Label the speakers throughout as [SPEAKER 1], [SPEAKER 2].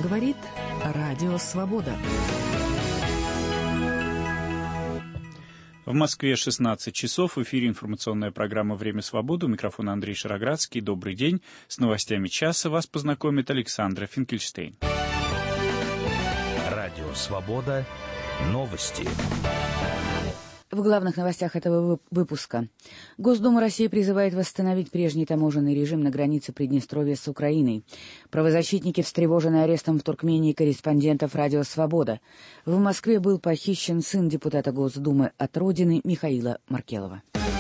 [SPEAKER 1] говорит Радио Свобода.
[SPEAKER 2] В Москве 16 часов. В эфире информационная программа «Время свободы». У микрофона Андрей Шароградский. Добрый день. С новостями часа вас познакомит Александра Финкельштейн.
[SPEAKER 3] Радио Свобода. Новости.
[SPEAKER 4] В главных новостях этого выпуска. Госдума России призывает восстановить прежний таможенный режим на границе Приднестровья с Украиной. Правозащитники встревожены арестом в Туркмении корреспондентов «Радио Свобода». В Москве был похищен сын депутата Госдумы от Родины Михаила Маркелова.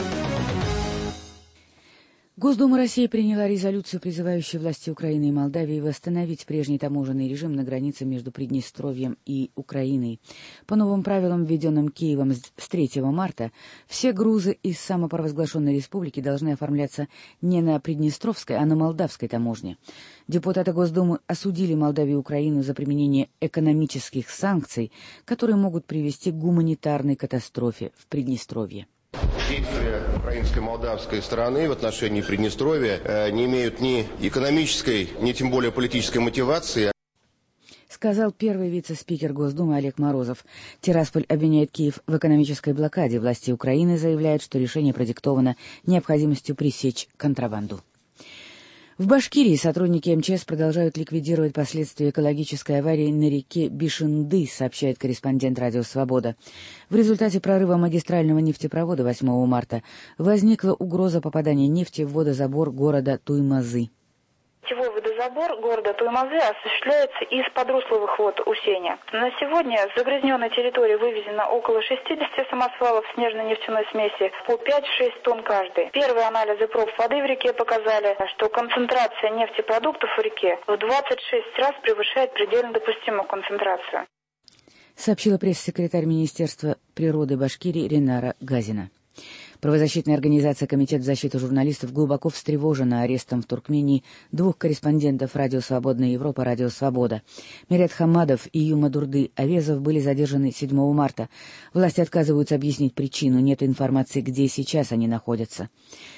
[SPEAKER 4] Госдума России приняла резолюцию, призывающую власти Украины и Молдавии восстановить прежний таможенный режим на границе между Приднестровьем и Украиной. По новым правилам, введенным Киевом с 3 марта, все грузы из самопровозглашенной республики должны оформляться не на Приднестровской, а на молдавской таможне. Депутаты Госдумы осудили Молдавию и Украину за применение экономических санкций, которые могут привести к гуманитарной катастрофе в Приднестровье.
[SPEAKER 5] Действия украинской и молдавской стороны в отношении Приднестровья не имеют ни экономической, ни тем более политической мотивации.
[SPEAKER 4] Сказал первый вице-спикер Госдумы Олег Морозов. Тирасполь обвиняет Киев в экономической блокаде. Власти Украины заявляют, что решение продиктовано необходимостью пресечь контрабанду. В Башкирии сотрудники МЧС продолжают ликвидировать последствия экологической аварии на реке Бишинды, сообщает корреспондент «Радио Свобода». В результате прорыва магистрального нефтепровода 8 марта возникла угроза попадания нефти в водозабор города Туймазы.
[SPEAKER 6] Сетевой водозабор города Туймазы осуществляется из подрусловых вод Усеня. На сегодня с загрязненной территории вывезено около 60 самосвалов снежно-нефтяной смеси по 5-6 тонн каждый. Первые анализы проб воды в реке показали, что концентрация нефтепродуктов в реке в 26 раз превышает предельно допустимую концентрацию.
[SPEAKER 4] Сообщила пресс-секретарь Министерства природы Башкирии Ренара Газина. Правозащитная организация «Комитет защиты журналистов» глубоко встревожена арестом в Туркмении двух корреспондентов «Радио Свободная Европа», «Радио Свобода». Мирет Хамадов и Юмадурды Авезов были задержаны 7 марта. Власти отказываются объяснить причину, нет информации, где сейчас они находятся.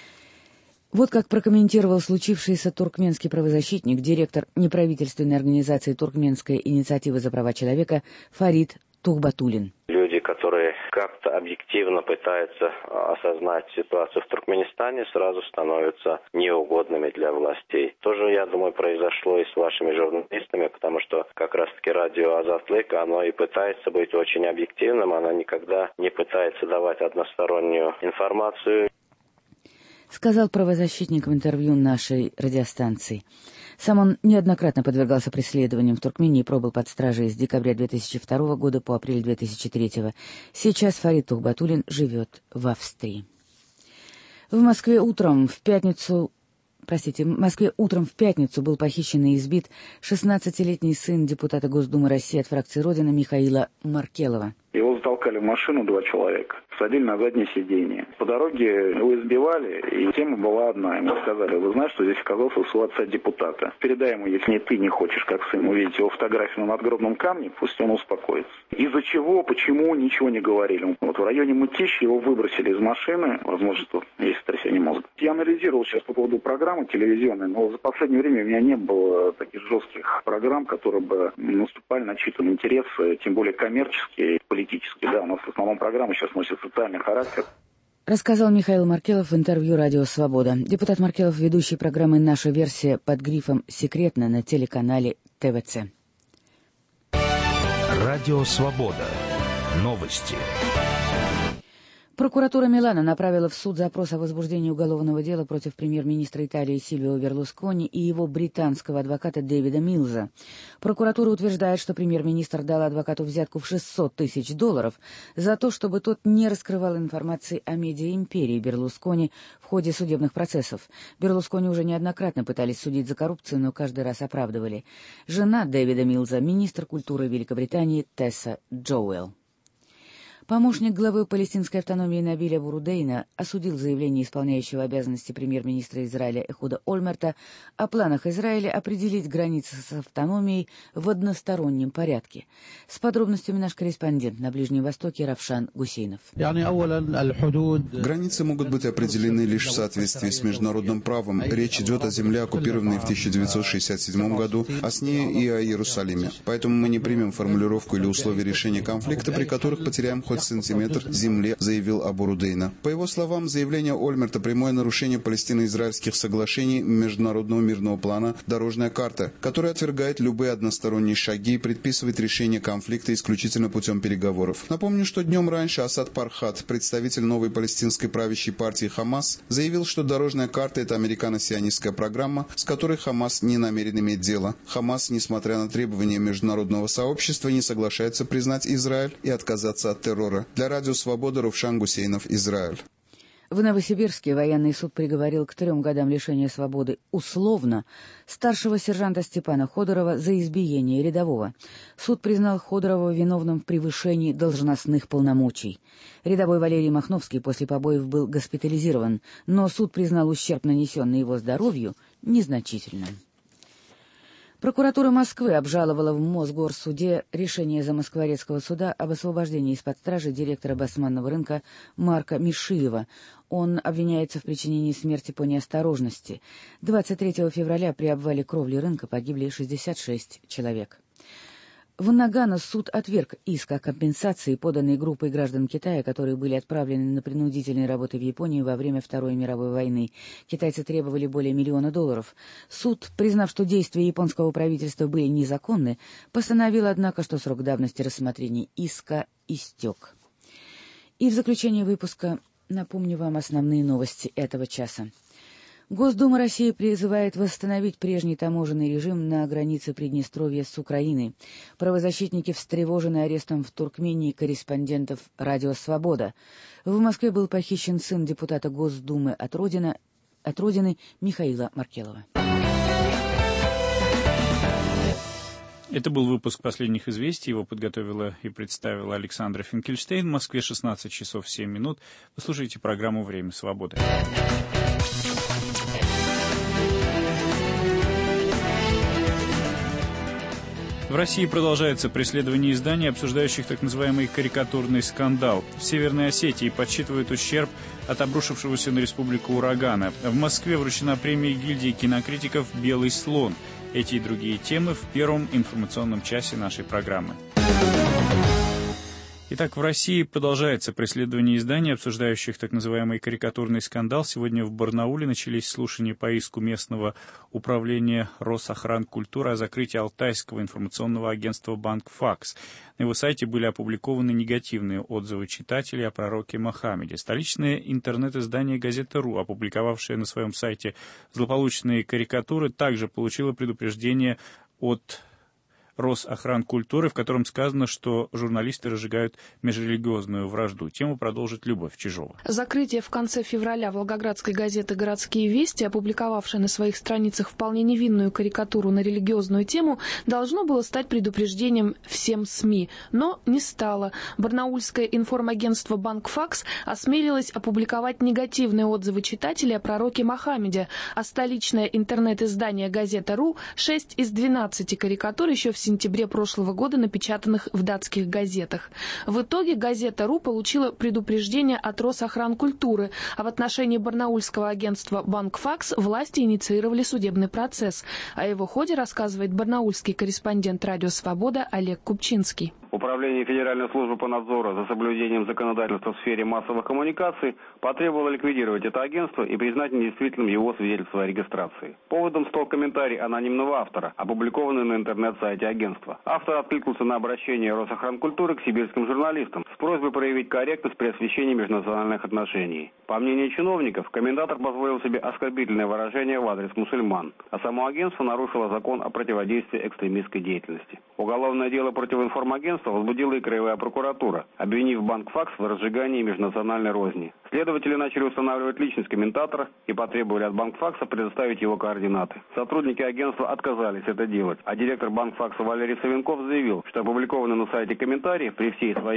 [SPEAKER 4] Вот как прокомментировал случившееся туркменский правозащитник, директор неправительственной организации «Туркменская инициатива за права человека» Фарид Тухбатулин.
[SPEAKER 7] Люди, которые как-то объективно пытаются осознать ситуацию в Туркменистане, сразу становятся неугодными для властей. Тоже, я думаю, произошло и с вашими журналистами, потому что как раз-таки радио «Азатлык», оно и пытается быть очень объективным, оно никогда не пытается давать одностороннюю информацию.
[SPEAKER 4] Сказал правозащитник в интервью нашей радиостанции. Сам он неоднократно подвергался преследованиям в Туркмении и пробыл под стражей с декабря 2002 года по апрель 2003. Сейчас Фарид Тухбатулин живет в Австрии. В Москве утром в пятницу был похищен и избит 16-летний сын депутата Госдумы России от фракции «Родина» Михаила Маркелова.
[SPEAKER 8] Его затолкали в машину 2 человека, садили на заднее сиденье. По дороге его избивали, и тема была одна. Ему сказали: вы знаете, что здесь оказался у отца депутата. Передай ему, если ты не хочешь, как сын, увидеть его фотографию на надгробном камне, пусть он успокоится. Из-за чего, почему, ничего не говорили. Вот в районе Мытищи его выбросили из машины, возможно, что есть сотрясение мозга. Я анализировал сейчас по поводу программы телевизионной, но за последнее время у меня не было таких жестких программ, которые бы наступали на чей-то интерес, тем более коммерческие, политические. Да, у нас в основном программа сейчас носит социальный характер.
[SPEAKER 4] Рассказал Михаил Маркелов в интервью «Радио Свобода». Депутат Маркелов, ведущий программы «Наша версия» под грифом «Секретно» на телеканале ТВЦ.
[SPEAKER 3] Радио Свобода. Новости.
[SPEAKER 4] Прокуратура Милана направила в суд запрос о возбуждении уголовного дела против премьер-министра Италии Сильвио Берлускони и его британского адвоката Дэвида Милза. Прокуратура утверждает, что премьер-министр дал адвокату взятку в $600 тысяч за то, чтобы тот не раскрывал информации о медиа-империи Берлускони в ходе судебных процессов. Берлускони уже неоднократно пытались судить за коррупцию, но каждый раз оправдывали. Жена Дэвида Милза — министр культуры Великобритании Тесса Джоуэлл. Помощник главы палестинской автономии Набиль Абу-Рудейна осудил заявление исполняющего обязанности премьер-министра Израиля Эхуда Ольмерта о планах Израиля определить границы с автономией в одностороннем порядке. С подробностями наш корреспондент на Ближнем Востоке Равшан Гусейнов.
[SPEAKER 9] Границы могут быть определены лишь в соответствии с международным правом. Речь идет о земле, оккупированной в 1967 году, а с ней и о Иерусалиме. Поэтому мы не примем формулировку или условия решения конфликта, при которых потеряем хоть сантиметр земли, заявил Абу-Рудейна. По его словам, заявление Ольмерта – прямое нарушение палестино-израильских соглашений международного мирного плана «Дорожная карта», которая отвергает любые односторонние шаги и предписывает решение конфликта исключительно путем переговоров. Напомню, что днем раньше Асад Пархат, представитель новой палестинской правящей партии «Хамас», заявил, что «Дорожная карта» – это американо-сионистская программа, с которой Хамас не намерен иметь дело. Хамас, несмотря на требования международного сообщества, не соглашается признать Израиль и отказаться от террора. Для Радио Свобода Равшан Гусейнов, Израиль.
[SPEAKER 4] В Новосибирске военный суд приговорил к 3 годам лишения свободы условно старшего сержанта Степана Ходорова за избиение рядового. Суд признал Ходорова виновным в превышении должностных полномочий. Рядовой Валерий Махновский после побоев был госпитализирован, но суд признал ущерб, нанесенный его здоровью, незначительным. Прокуратура Москвы обжаловала в Мосгорсуде решение Замоскворецкого суда об освобождении из-под стражи директора басманного рынка Марка Мишиева. Он обвиняется в причинении смерти по неосторожности. 23 февраля при обвале кровли рынка погибли 66 человек. В Нагано суд отверг иск о компенсации, поданный группой граждан Китая, которые были отправлены на принудительные работы в Японию во время Второй мировой войны. Китайцы требовали более $1 миллиона. Суд, признав, что действия японского правительства были незаконны, постановил, однако, что срок давности рассмотрения иска истек. И в заключение выпуска напомню вам основные новости этого часа. Госдума России призывает восстановить прежний таможенный режим на границе Приднестровья с Украиной. Правозащитники встревожены арестом в Туркмении корреспондентов «Радио Свобода». В Москве был похищен сын депутата Госдумы от Родины Михаила Маркелова.
[SPEAKER 2] Это был выпуск последних известий. Его подготовила и представила Александра Финкельштейн. В Москве 16 часов 7 минут. Вы слушаете программу «Время свободы». В России продолжается преследование изданий, обсуждающих так называемый карикатурный скандал. В Северной Осетии подсчитывают ущерб от обрушившегося на республику урагана. В Москве вручена премия гильдии кинокритиков «Белый слон». Эти и другие темы в первом информационном часе нашей программы. Итак, в России продолжается преследование изданий, обсуждающих так называемый карикатурный скандал. Сегодня в Барнауле начались слушания по иску местного управления Росохранкультуры о закрытии Алтайского информационного агентства «Банк-Факс». На его сайте были опубликованы негативные отзывы читателей о пророке Мохаммеде. Столичное интернет-издание «Газета.ру», опубликовавшее на своем сайте злополучные карикатуры, также получило предупреждение от Росохранкультуры, в котором сказано, что журналисты разжигают межрелигиозную вражду. Тему продолжит Любовь Чижова.
[SPEAKER 10] Закрытие в конце февраля волгоградской газеты «Городские вести», опубликовавшей на своих страницах вполне невинную карикатуру на религиозную тему, должно было стать предупреждением всем СМИ, но не стало. Барнаульское информагентство «Банк-Факс» осмелилось опубликовать негативные отзывы читателей о пророке Мохаммеде, а столичное интернет-издание «Газета.ру» 6 из 12 карикатур еще в сентябре прошлого года, напечатанных в датских газетах. В итоге «Газета.ру» получила предупреждение от Росохранкультуры, а в отношении барнаульского агентства «Банк-Факс» власти инициировали судебный процесс. О его ходе рассказывает барнаульский корреспондент «Радио Свобода» Олег Купчинский.
[SPEAKER 11] Управление Федеральной службы по надзору за соблюдением законодательства в сфере массовых коммуникаций потребовало ликвидировать это агентство и признать недействительным его свидетельство о регистрации. Поводом стал комментарий анонимного автора, опубликованный на интернет-сайте агентства. Автор откликнулся на обращение Росохранкультуры к сибирским журналистам с просьбой проявить корректность при освещении межнациональных отношений. По мнению чиновников, комментатор позволил себе оскорбительное выражение в адрес мусульман, а само агентство нарушило закон о противодействии экстремистской деятельности. Уголовное дело против информагентства возбудила и краевая прокуратура, обвинив Банк-Факс в разжигании межнациональной розни. Следователи начали устанавливать личность комментатора и потребовали от Банк-Факса предоставить его координаты. Сотрудники агентства отказались это делать, а директор Банк-Факса Валерий Савенков заявил, что опубликованный на сайте комментарий при всей своей остроте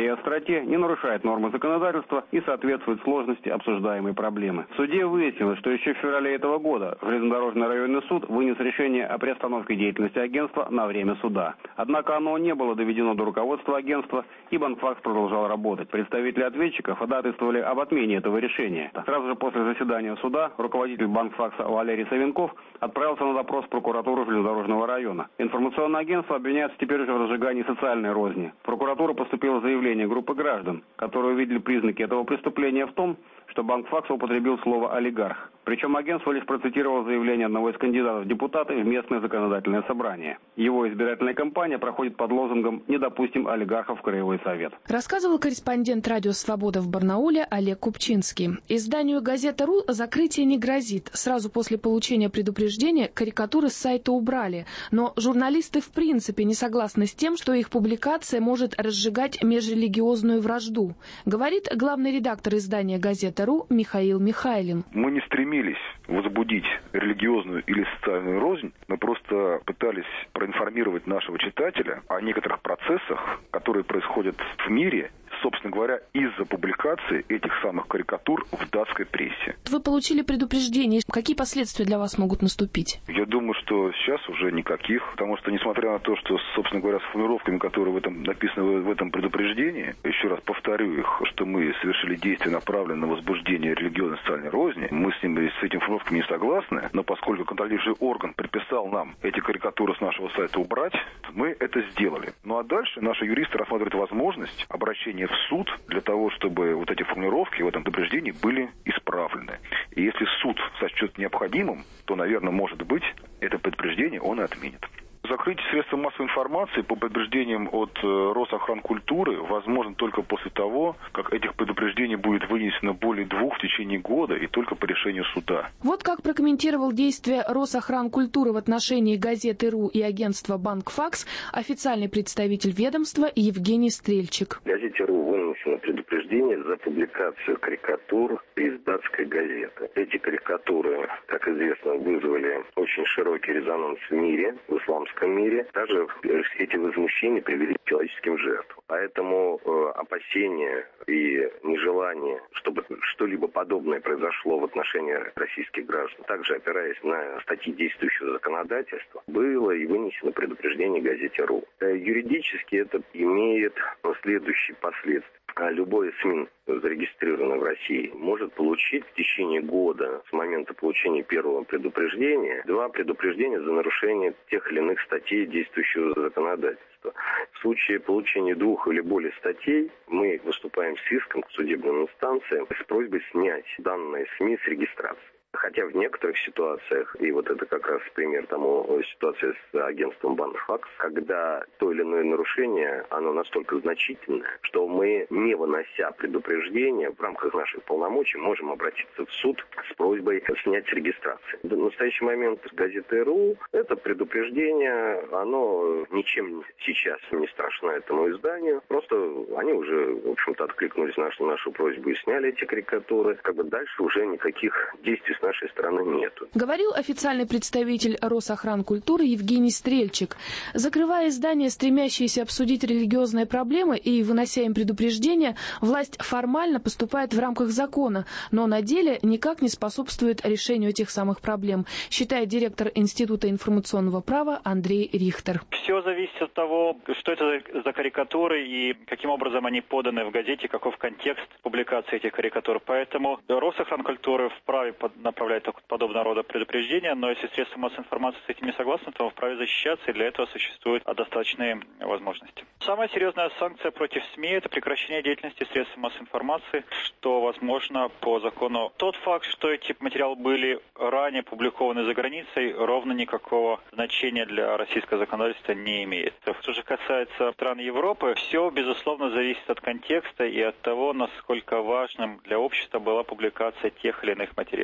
[SPEAKER 11] те не нарушают нормы законодательства и соответствуют сложности обсуждаемой проблемы. В суде выяснилось, что еще в феврале этого года Железнодорожный районный суд вынес решение о приостановке деятельности агентства на время суда. Однако оно не было доведено до руководства агентства, и Банкфакс продолжал работать. Представители ответчиков ходатайствовали об отмене этого решения. Сразу же после заседания суда руководитель Банкфакса Валерий Савенков отправился на допрос в прокуратуру Железнодорожного района. Информационное агентство обвиняется теперь уже в разжигании социальной розни. В прокуратуру поступило заявление группы граждан, которые увидели признаки этого преступления в том, что Банкфакс употребил слово «олигарх». Причем агентство лишь процитировало заявление одного из кандидатов в депутаты в местное законодательное собрание. Его избирательная кампания проходит под лозунгом «Не допустим олигархов в Краевой совет».
[SPEAKER 10] Рассказывал корреспондент «Радио Свобода» в Барнауле Олег Купчинский. Изданию «Газета.ру» закрытие не грозит. Сразу после получения предупреждения карикатуры с сайта убрали. Но журналисты в принципе не согласны с тем, что их публикация может разжигать межрелигиозную вражду. Говорит главный редактор издания «Газета.ру» Михаил Михайлин.
[SPEAKER 12] Мы не стремились возбудить религиозную или социальную рознь. Мы просто пытались проинформировать нашего читателя о некоторых процессах, которые происходят в мире, собственно говоря, из-за публикации этих самых карикатур в датской прессе.
[SPEAKER 10] Вы получили предупреждение. Какие последствия для вас могут наступить?
[SPEAKER 12] Я думаю, что сейчас уже никаких, потому что, несмотря на то, что, собственно говоря, с формулировками, которые написаны в этом предупреждении, еще раз повторю их, что мы совершили действия, направленные на возбуждение религиозной социальной розни, мы с этими формулировками не согласны, но поскольку контролирующий орган предписал нам эти карикатуры с нашего сайта убрать, мы это сделали. Ну а дальше наши юристы рассматривают возможность обращения в суд для того, чтобы вот эти формулировки в этом предупреждении были исправлены. И если суд сочтет необходимым, то, наверное, может быть, это предупреждение он и отменит. Закрытие средств массовой информации по предупреждениям от Росохранкультуры возможно только после того, как этих предупреждений будет вынесено более 2 в течение года и только по решению суда.
[SPEAKER 10] Вот как прокомментировал действия Росохранкультуры в отношении «Газеты.ру» и агентства «Банкфакс» официальный представитель ведомства Евгений Стрельчик.
[SPEAKER 13] «Газете.ру» вынесено предупреждение за публикацию карикатур из датской газеты. Эти карикатуры, как известно, вызвали очень широкий резонанс в мире, в исламском мире. Даже эти возмущения привели к человеческим жертвам. Поэтому опасения и нежелание, чтобы что-либо подобное произошло в отношении российских граждан, также опираясь на статьи действующего законодательства, было и вынесено предупреждение «Газете.ру». Юридически это имеет следующие последствия. Любое СМИ, зарегистрированное в России, может получить в течение года с момента получения первого предупреждения 2 предупреждения за нарушение тех или иных статей действующего законодательства. В случае получения 2 или более статей мы выступаем с иском к судебным инстанциям с просьбой снять данные СМИ с регистрации. Хотя в некоторых ситуациях, и вот это как раз пример тому ситуации с агентством Банкфакс, когда то или иное нарушение, оно настолько значительное, что мы, не вынося предупреждения, в рамках наших полномочий можем обратиться в суд с просьбой снять с регистрации. В настоящий момент «Газета.ру» это предупреждение, оно ничем сейчас не страшно этому изданию. Просто они уже, в общем-то, откликнулись на нашу просьбу и сняли эти карикатуры. Дальше уже никаких действий с нашей стороны нету.
[SPEAKER 10] Говорил официальный представитель Росохранкультуры Евгений Стрельчик. Закрывая издания, стремящиеся обсудить религиозные проблемы и вынося им предупреждения, власть формально поступает в рамках закона, но на деле никак не способствует решению этих самых проблем, считает директор Института информационного права Андрей Рихтер.
[SPEAKER 14] Все зависит от того, что это за карикатуры и каким образом они поданы в газете, каков контекст публикации этих карикатур. Поэтому Росохранкультура вправе направлять подобного рода предупреждения, но если средства массовой информации с этим не согласны, то вправе защищаться, и для этого существуют достаточные возможности. Самая серьезная санкция против СМИ – это прекращение деятельности средств массовой информации, что возможно по закону. Тот факт, что эти материалы были ранее публикованы за границей, ровно никакого значения для российского законодательства не имеет. Что же касается стран Европы, все, безусловно, зависит от контекста и от того, насколько важным для общества была публикация тех или иных материалов. И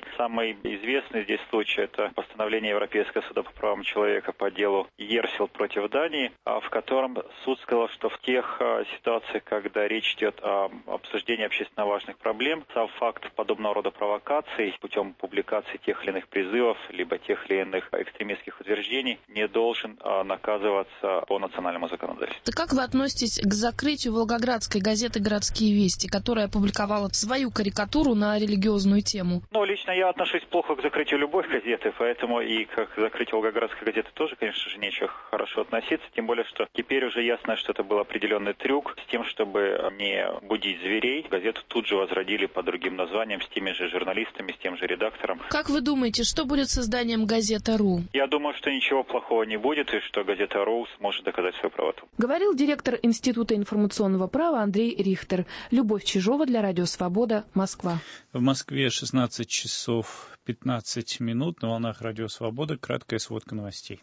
[SPEAKER 14] Самый известный здесь случай – это постановление Европейского суда по правам человека по делу Ерсел против Дании, в котором суд сказал, что в тех ситуациях, когда речь идет о обсуждении общественно важных проблем, сам факт подобного рода провокаций путем публикации тех или иных призывов, либо тех или иных экстремистских утверждений не должен наказываться по национальному законодательству.
[SPEAKER 10] Как вы относитесь к закрытию волгоградской газеты «Городские вести», которая опубликовала свою карикатуру на религиозную тему?
[SPEAKER 14] Лично я отношусь плохо к закрытию любой газеты, поэтому и к закрытию волгоградской газеты тоже, конечно же, нечего хорошо относиться, тем более, что теперь уже ясно, что это был определенный трюк с тем, чтобы не будить зверей. Газету тут же возродили под другим названием, с теми же журналистами, с тем же редактором.
[SPEAKER 10] Как вы думаете, что будет с изданием «Газета.ру»?
[SPEAKER 14] Я думаю, что ничего плохого не будет, и что «Газета.ру» сможет доказать свою правоту.
[SPEAKER 10] Говорил директор Института информационного права Андрей Рихтер. Любовь Чижова для Радио Свобода, Москва.
[SPEAKER 2] В Москве 16 часов 15 минут. На волнах Радио Свобода. Краткая сводка новостей.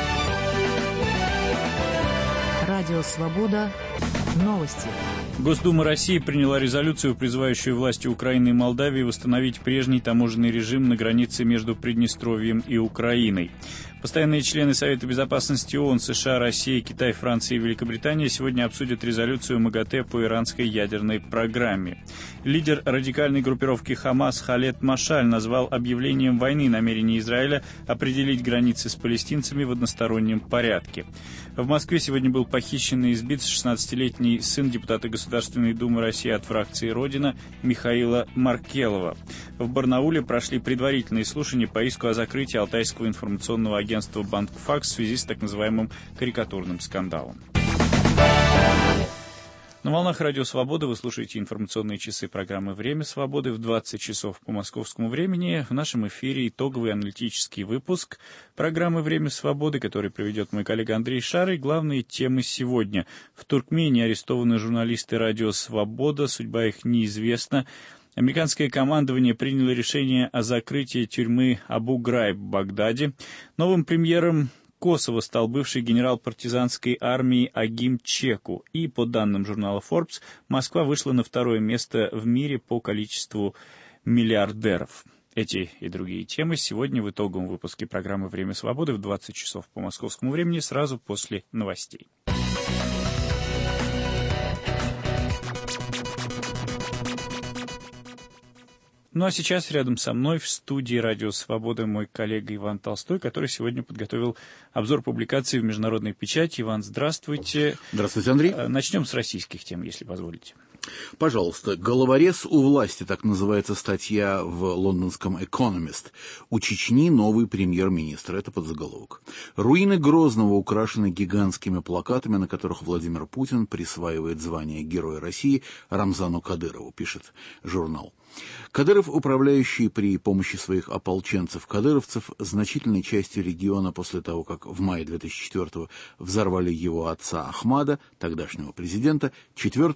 [SPEAKER 1] Радио Свобода. Новости.
[SPEAKER 2] Госдума России приняла резолюцию, призывающую власти Украины и Молдавии восстановить прежний таможенный режим на границе между Приднестровьем и Украиной. Постоянные члены Совета безопасности ООН, США, Россия, Китай, Франция и Великобритания сегодня обсудят резолюцию МАГАТЭ по иранской ядерной программе. Лидер радикальной группировки «Хамас» Халед Машаль назвал объявлением войны намерение Израиля определить границы с палестинцами в одностороннем порядке. В Москве сегодня был похищен и избит 16-летний сын депутата Государственной Думы России от фракции «Родина» Михаила Маркелова. В Барнауле прошли предварительные слушания по иску о закрытии Алтайского информационного агентства «Бангфакс» в связи с так называемым карикатурным скандалом. На волнах Радио Свобода вы слушаете информационные часы программы «Время свободы» в 20 часов по московскому времени. В нашем эфире итоговый аналитический выпуск программы «Время свободы», который проведет мой коллега Андрей Шарый. Главные темы сегодня. В Туркмении арестованы журналисты Радио Свобода, судьба их неизвестна. Американское командование приняло решение о закрытии тюрьмы Абу-Грайб в Багдаде. Новым премьером Косово стал бывший генерал партизанской армии Агим Чеку. И, по данным журнала Forbes, Москва вышла на второе место в мире по количеству миллиардеров. Эти и другие темы сегодня в итоговом выпуске программы «Время свободы» в 20 часов по московскому времени, сразу после новостей. Ну а сейчас рядом со мной в студии «Радио Свобода» мой коллега Иван Толстой, который сегодня подготовил обзор публикаций в международной печати. Иван, здравствуйте.
[SPEAKER 15] Здравствуйте, Андрей.
[SPEAKER 2] Начнем с российских тем, если позволите.
[SPEAKER 15] Пожалуйста. «Головорез у власти», так называется статья в лондонском «Экономист». У Чечни новый премьер-министр. Это подзаголовок. Руины Грозного украшены гигантскими плакатами, на которых Владимир Путин присваивает звание Героя России Рамзану Кадырову, пишет журнал. Кадыров, управляющий при помощи своих ополченцев-кадыровцев значительной частью региона после того, как в мае 2004-го взорвали его отца Ахмада, тогдашнего президента, 4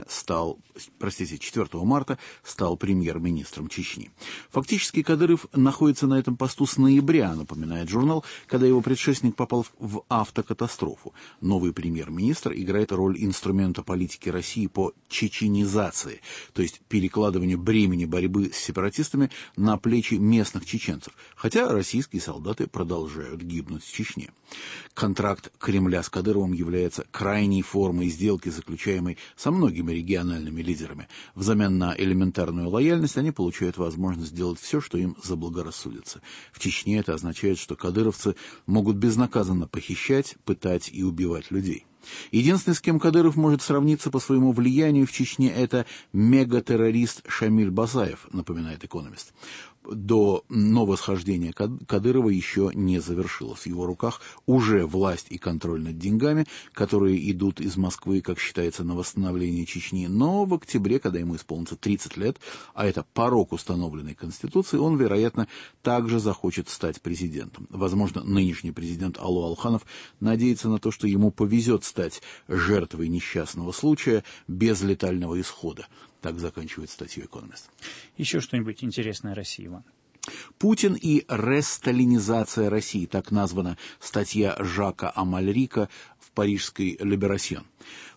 [SPEAKER 15] марта стал премьер-министром Чечни. Фактически Кадыров находится на этом посту с ноября, напоминает журнал, когда его предшественник попал в автокатастрофу. Новый премьер-министр играет роль инструмента политики России по чеченизации, то есть перекладыванию бремени борьбы с сепаратистами на плечи местных чеченцев, хотя российские солдаты продолжают гибнуть в Чечне. Контракт Кремля с Кадыровым является крайней формой сделки, заключаемой со многими региональными лидерами. Взамен на элементарную лояльность они получают возможность сделать все, что им заблагорассудится. В Чечне это означает, что кадыровцы могут безнаказанно похищать, пытать и убивать людей. Единственный, с кем Кадыров может сравниться по своему влиянию в Чечне, это мегатеррорист Шамиль Басаев, напоминает «Экономист». До новосхождения Кадырова еще не завершилось. В его руках уже власть и контроль над деньгами, которые идут из Москвы, как считается, на восстановление Чечни. Но в октябре, когда ему исполнится 30 лет, а это порог установленной Конституцией, он, вероятно, также захочет стать президентом. Возможно, нынешний президент Алло Алханов надеется на то, что ему повезет стать жертвой несчастного случая без летального исхода. Так заканчивает статью «Экономист».
[SPEAKER 2] Еще что-нибудь интересное о России, Иван?
[SPEAKER 15] Путин и ресталинизация России, так названа статья Жака Амальрика в парижской «Либерасьон».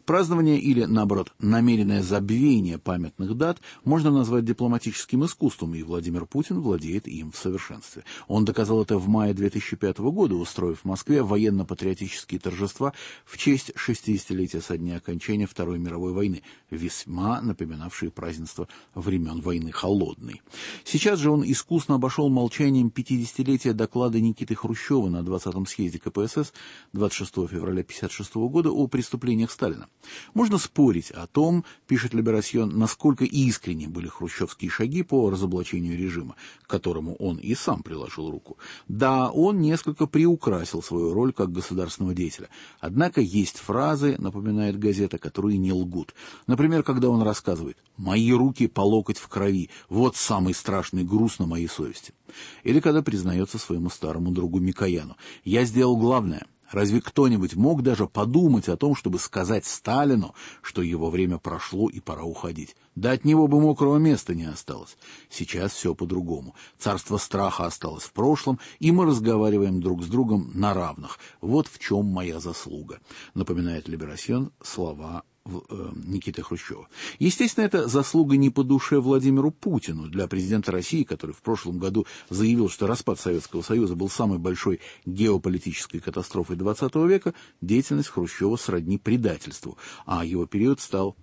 [SPEAKER 15] Празднование или, наоборот, намеренное забвение памятных дат можно назвать дипломатическим искусством, и Владимир Путин владеет им в совершенстве. Он доказал это в мае 2005 года, устроив в Москве военно-патриотические торжества в честь 60-летия со дня окончания Второй мировой войны, весьма напоминавшие празднества времен войны Холодной. Сейчас же он искусно обошел молчанием 50-летия доклада Никиты Хрущева на 20-м съезде КПСС 26 февраля 1956 года о преступлениях Сталина. Можно спорить о том, пишет Либерасьон, насколько искренни были хрущевские шаги по разоблачению режима, к которому он и сам приложил руку. Да, он несколько приукрасил свою роль как государственного деятеля. Однако есть фразы, напоминает газета, которые не лгут. Например, когда он рассказывает: «Мои руки по локоть в крови, вот самый страшный груз на моей совести». Или когда признается своему старому другу Микояну: «Я сделал главное». Разве кто-нибудь мог даже подумать о том, чтобы сказать Сталину, что его время прошло и пора уходить? Да от него бы мокрого места не осталось. Сейчас все по-другому. Царство страха осталось в прошлом, и мы разговариваем друг с другом на равных. Вот в чем моя заслуга, напоминает Либерасьон слова Никиты Хрущева. Естественно, это заслуга не по душе Владимиру Путину. Для президента России, который в прошлом году заявил, что распад Советского Союза был самой большой геополитической катастрофой XX века, деятельность Хрущева сродни предательству, а его период стал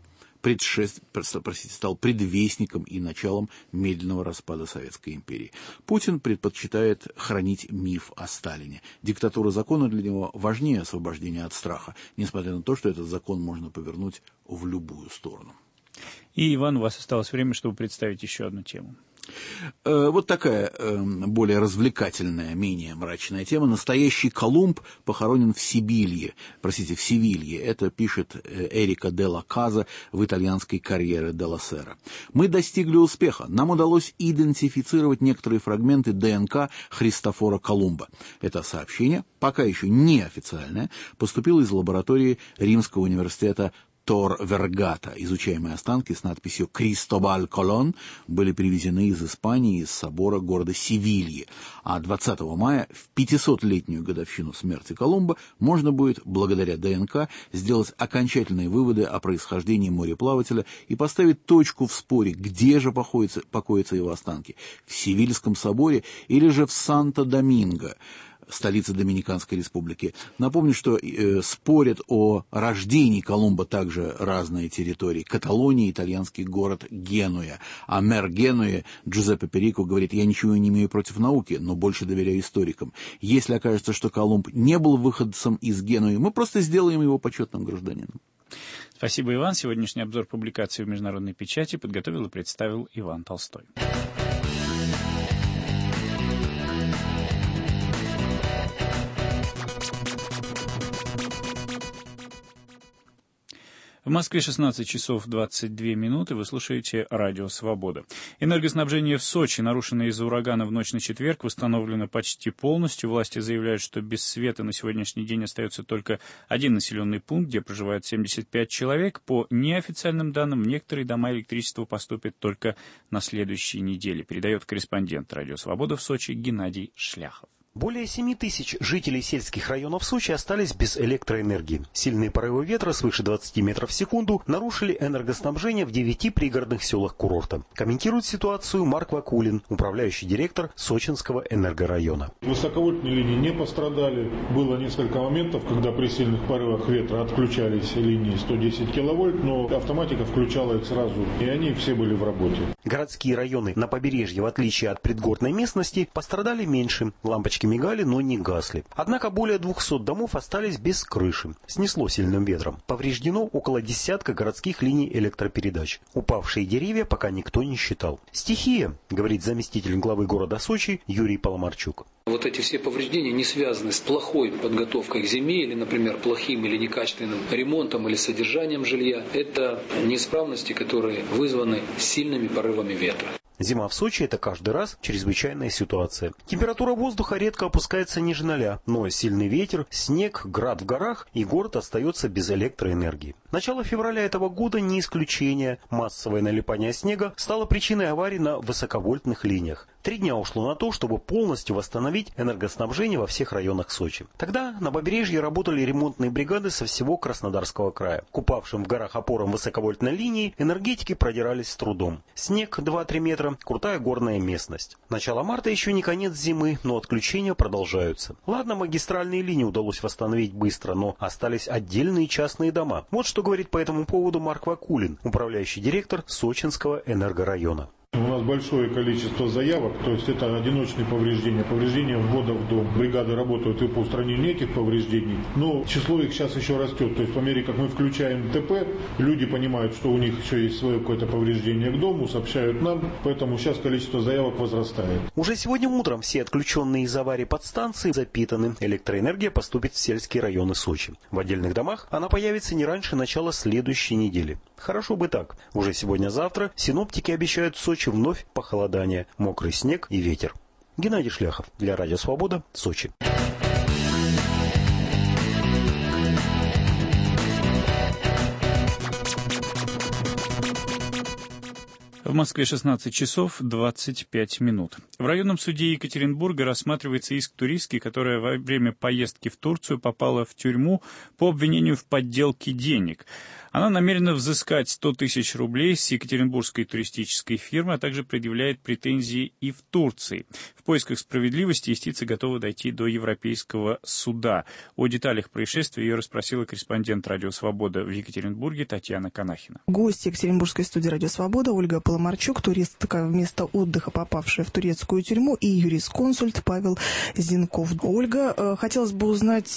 [SPEAKER 15] предвестником и началом медленного распада Советской империи. Путин предпочитает хранить миф о Сталине. Диктатура закона для него важнее освобождения от страха, несмотря на то, что этот закон можно повернуть в любую сторону.
[SPEAKER 2] И, Иван, у вас осталось время, чтобы представить еще одну тему.
[SPEAKER 15] Вот такая более развлекательная, менее мрачная тема. Настоящий Колумб похоронен в Севилье. Это пишет Эрика де ла Каза в итальянской «Карьере делла Сера». Мы достигли успеха. Нам удалось идентифицировать некоторые фрагменты ДНК Христофора Колумба. Это сообщение, пока еще не официальное, поступило из лаборатории Римского университета Тор Вергата. Изучаемые останки с надписью «Кристобаль Колон» были привезены из Испании, из собора города Севильи. А 20 мая, в 500-летнюю годовщину смерти Колумба, можно будет, благодаря ДНК, сделать окончательные выводы о происхождении мореплавателя и поставить точку в споре, где же покоятся его останки – в Севильском соборе или же в Санто-Доминго, столица Доминиканской республики. Напомню, что спорят о рождении Колумба также разные территории. Каталония, итальянский город Генуя. А мэр Генуи Джузеппе Перико говорит: «Я ничего не имею против науки, но больше доверяю историкам. Если окажется, что Колумб не был выходцем из Генуи, мы просто сделаем его почетным гражданином».
[SPEAKER 2] Спасибо, Иван. Сегодняшний обзор публикации в международной печати подготовил и представил Иван Толстой. В Москве 16 часов 22 минуты. Вы слушаете радио «Свобода». Энергоснабжение в Сочи, нарушенное из-за урагана в ночь на четверг, восстановлено почти полностью. Власти заявляют, что без света на сегодняшний день остается только один населенный пункт, где проживает 75 человек. По неофициальным данным, в некоторые дома электричество поступит только на следующей неделе, передает корреспондент радио «Свобода» в Сочи Геннадий Шляхов.
[SPEAKER 16] Более 7 тысяч жителей сельских районов Сочи остались без электроэнергии. Сильные порывы ветра свыше 20 метров в секунду нарушили энергоснабжение в 9 пригородных селах курорта. Комментирует ситуацию Марк Вакулин, управляющий директор Сочинского энергорайона.
[SPEAKER 17] Высоковольтные линии не пострадали. Было несколько моментов, когда при сильных порывах ветра отключались линии 110 киловольт, но автоматика включала их сразу, и они все были в работе.
[SPEAKER 16] Городские районы на побережье, в отличие от предгорной местности, пострадали меньше. Лампочки мигали, но не гасли. Однако более 200 домов остались без крыши. Снесло сильным ветром. Повреждено около десятка городских линий электропередач. Упавшие деревья пока никто не считал. Стихия, говорит заместитель главы города Сочи Юрий Поломарчук.
[SPEAKER 18] Вот эти все повреждения не связаны с плохой подготовкой к зиме или, например, плохим или некачественным ремонтом или содержанием жилья. Это неисправности, которые вызваны сильными порывами ветра.
[SPEAKER 16] Зима в Сочи – это каждый раз чрезвычайная ситуация. Температура воздуха редко опускается ниже 0, но сильный ветер, снег, град в горах, и город остается без электроэнергии. Начало февраля этого года не исключение. Массовое налипание снега стало причиной аварий на высоковольтных линиях. 3 дня ушло на то, чтобы полностью восстановить энергоснабжение во всех районах Сочи. Тогда на побережье работали ремонтные бригады со всего Краснодарского края. К упавшим в горах опорам высоковольтной линии энергетики продирались с трудом. Снег 2-3 метра, крутая горная местность. Начало марта еще не конец зимы, но отключения продолжаются. Ладно, магистральные линии удалось восстановить быстро, но остались отдельные частные дома. Вот что говорит по этому поводу Марк Вакулин, управляющий директор Сочинского энергорайона.
[SPEAKER 17] У нас большое количество заявок, то есть это одиночные повреждения, повреждения ввода в дом. Бригады работают и по устранению этих повреждений, но число их сейчас еще растет. То есть по мере, как мы включаем ТП, люди понимают, что у них еще есть свое какое-то повреждение к дому, сообщают нам, поэтому сейчас количество заявок возрастает.
[SPEAKER 16] Уже сегодня утром все отключенные из аварии подстанции запитаны. Электроэнергия поступит в сельские районы Сочи. В отдельных домах она появится не раньше начала следующей недели. Хорошо бы так. Уже сегодня-завтра синоптики обещают в Сочи вновь похолодание, мокрый снег и ветер. Геннадий Шляхов для Радио Свобода, Сочи.
[SPEAKER 2] В Москве 16 часов 25 минут. В районном суде Екатеринбурга рассматривается иск туристки, которая во время поездки в Турцию попала в тюрьму по обвинению в подделке денег. Она намерена взыскать 100 тысяч рублей с екатеринбургской туристической фирмы, а также предъявляет претензии и в Турции. В поисках справедливости истица готова дойти до Европейского суда. О деталях происшествия ее расспросила корреспондент «Радио Свобода» в Екатеринбурге Татьяна Канахина.
[SPEAKER 19] Гость Екатеринбургской студии «Радио Свобода» Ольга Поломарчук, туристка вместо отдыха, попавшая в турецкую тюрьму, и юрисконсульт Павел Зинков. Ольга, хотелось бы узнать,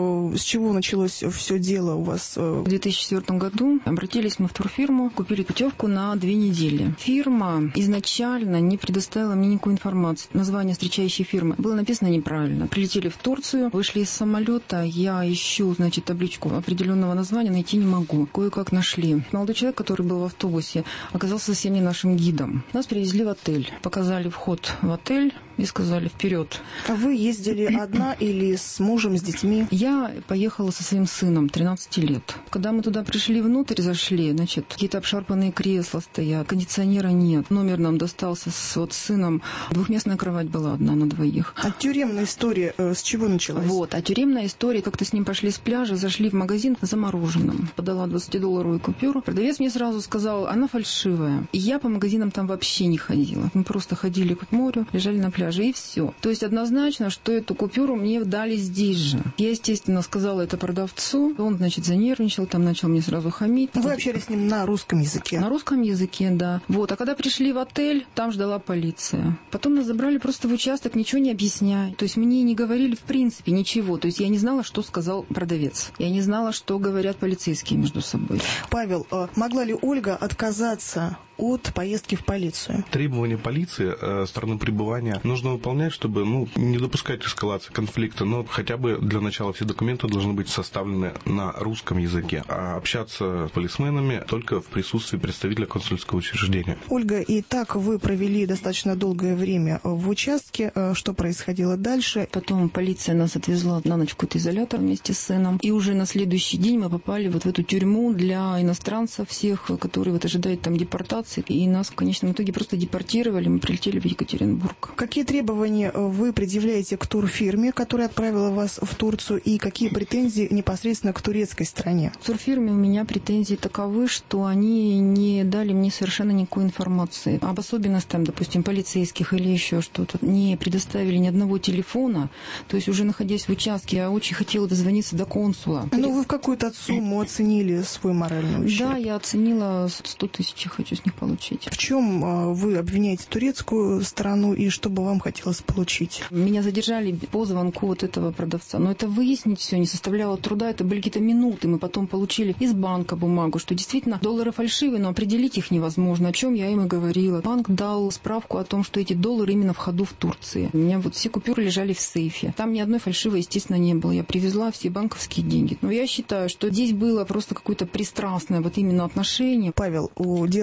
[SPEAKER 19] с чего началось все дело у вас?
[SPEAKER 20] В 2004 году обратились мы в турфирму, купили путевку на 2 недели. Фирма изначально не предоставила мне никакой информации. Название встречающей фирмы было написано неправильно. Прилетели в Турцию, вышли из самолета, я ищу, табличку определенного названия, найти не могу. Кое-как нашли. Молодой человек, который был в автобусе, оказался совсем не нашим гидом. Нас привезли в отель, показали вход в отель и сказали «вперед».
[SPEAKER 19] А вы ездили одна или с мужем, с детьми?
[SPEAKER 20] Я поехала со своим сыном, 13 лет. Когда мы туда пришли внутрь, зашли, какие-то обшарпанные кресла стоят, кондиционера нет. Номер нам достался с сыном. Двухместная кровать была одна на двоих.
[SPEAKER 19] А тюремная история с чего началась?
[SPEAKER 20] А тюремная история, как-то с ним пошли с пляжа, зашли в магазин за мороженым. Подала 20-долларовую купюру. Продавец мне сразу сказал, она фальшивая. И я по магазинам там вообще не ходила. Мы просто ходили к морю, лежали на пляже и все. То есть однозначно, что эту купюру мне дали здесь же. Я, естественно, сказала это продавцу. Он, занервничал, начал мне сразу хамить.
[SPEAKER 19] Вы общались с ним на русском языке?
[SPEAKER 20] На русском языке, да. А когда пришли в отель, там ждала полиция. Потом нас забрали просто в участок, ничего не объясняя. То есть мне не говорили в принципе ничего. То есть я не знала, что сказал продавец. Я не знала, что говорят полицейские между собой.
[SPEAKER 19] Павел, могла ли Ольга отказаться от поездки в полицию?
[SPEAKER 21] Требования полиции стороны пребывания нужно выполнять, чтобы не допускать эскалации конфликта, но хотя бы для начала все документы должны быть составлены на русском языке, а общаться с полисменами только в присутствии представителя консульского учреждения.
[SPEAKER 19] Ольга, и так вы провели достаточно долгое время в участке. Что происходило дальше?
[SPEAKER 20] Потом полиция нас отвезла на ночь в какой-то изолятор вместе с сыном. И уже на следующий день мы попали в эту тюрьму для иностранцев всех, которые ожидают там депортации. И нас в конечном итоге просто депортировали. Мы прилетели в Екатеринбург.
[SPEAKER 19] Какие требования вы предъявляете к турфирме, которая отправила вас в Турцию, и какие претензии непосредственно к турецкой стране?
[SPEAKER 20] В турфирме у меня претензии таковы, что они не дали мне совершенно никакой информации об особенностях, допустим, полицейских или еще что-то. Не предоставили ни одного телефона. То есть уже находясь в участке, я очень хотела дозвониться до консула.
[SPEAKER 19] Вы в какую-то сумму оценили свой моральный ущерб?
[SPEAKER 20] Да, я оценила 100 тысяч, хочу с них получить.
[SPEAKER 19] В чем вы обвиняете турецкую сторону и что бы вам хотелось получить?
[SPEAKER 20] Меня задержали по звонку этого продавца. Но это выяснить все не составляло труда. Это были какие-то минуты. Мы потом получили из банка бумагу, что действительно доллары фальшивые, но определить их невозможно. О чем я им и говорила. Банк дал справку о том, что эти доллары именно в ходу в Турции. У меня все купюры лежали в сейфе. Там ни одной фальшивой, естественно, не было. Я привезла все банковские деньги. Но я считаю, что здесь было просто какое-то пристрастное именно отношение.
[SPEAKER 19] Павел, дело начало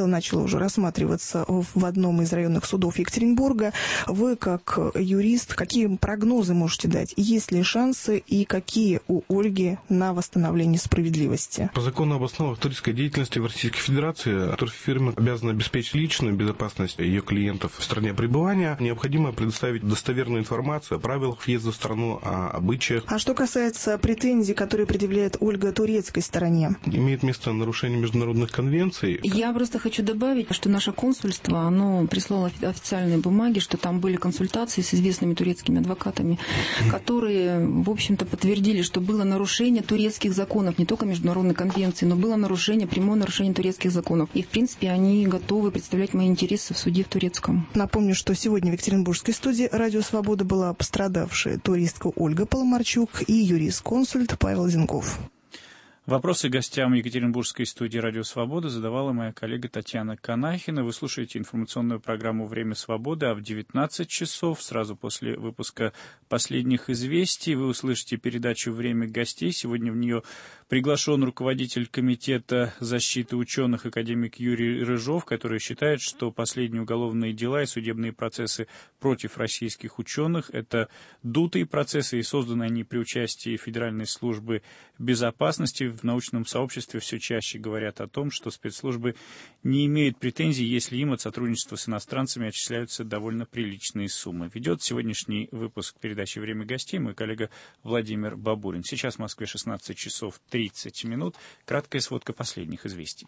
[SPEAKER 19] уже рассматриваться в одном из районных судов Екатеринбурга. Вы, как юрист, какие прогнозы можете дать? Есть ли шансы и какие у Ольги на восстановление справедливости?
[SPEAKER 21] По закону об основах туристской деятельности в Российской Федерации турфирма обязана обеспечить личную безопасность ее клиентов в стране пребывания. Необходимо предоставить достоверную информацию о правилах въезда в страну, о обычаях.
[SPEAKER 19] А что касается претензий, которые предъявляет Ольга турецкой стороне?
[SPEAKER 21] Имеет место нарушение международных конвенций.
[SPEAKER 20] Я просто хочу добавить, что наше консульство, оно прислало официальные бумаги, что там были консультации с известными турецкими адвокатами, которые, в общем-то, подтвердили, что было нарушение турецких законов, не только международной конвенции, но было нарушение, прямое нарушение турецких законов. И, в принципе, они готовы представлять мои интересы в суде в турецком.
[SPEAKER 19] Напомню, что сегодня в Екатеринбургской студии «Радио Свобода» была пострадавшая туристка Ольга Поломарчук и юрист-консульт Павел Зинков.
[SPEAKER 2] Вопросы гостям Екатеринбургской студии «Радио Свобода» задавала моя коллега Татьяна Канахина. Вы слушаете информационную программу «Время свободы», а в 19 часов, сразу после выпуска последних известий, вы услышите передачу «Время гостей». Сегодня в нее приглашен руководитель Комитета защиты ученых академик Юрий Рыжов, который считает, что последние уголовные дела и судебные процессы против российских ученых – это дутые процессы, и созданы они при участии Федеральной службы безопасности. В научном сообществе все чаще говорят о том, что спецслужбы не имеют претензий, если им от сотрудничества с иностранцами отчисляются довольно приличные суммы. Ведет сегодняшний выпуск передачи «Время гостей» мой коллега Владимир Бабурин. Сейчас в Москве 16 часов 30 минут. Краткая сводка последних известий.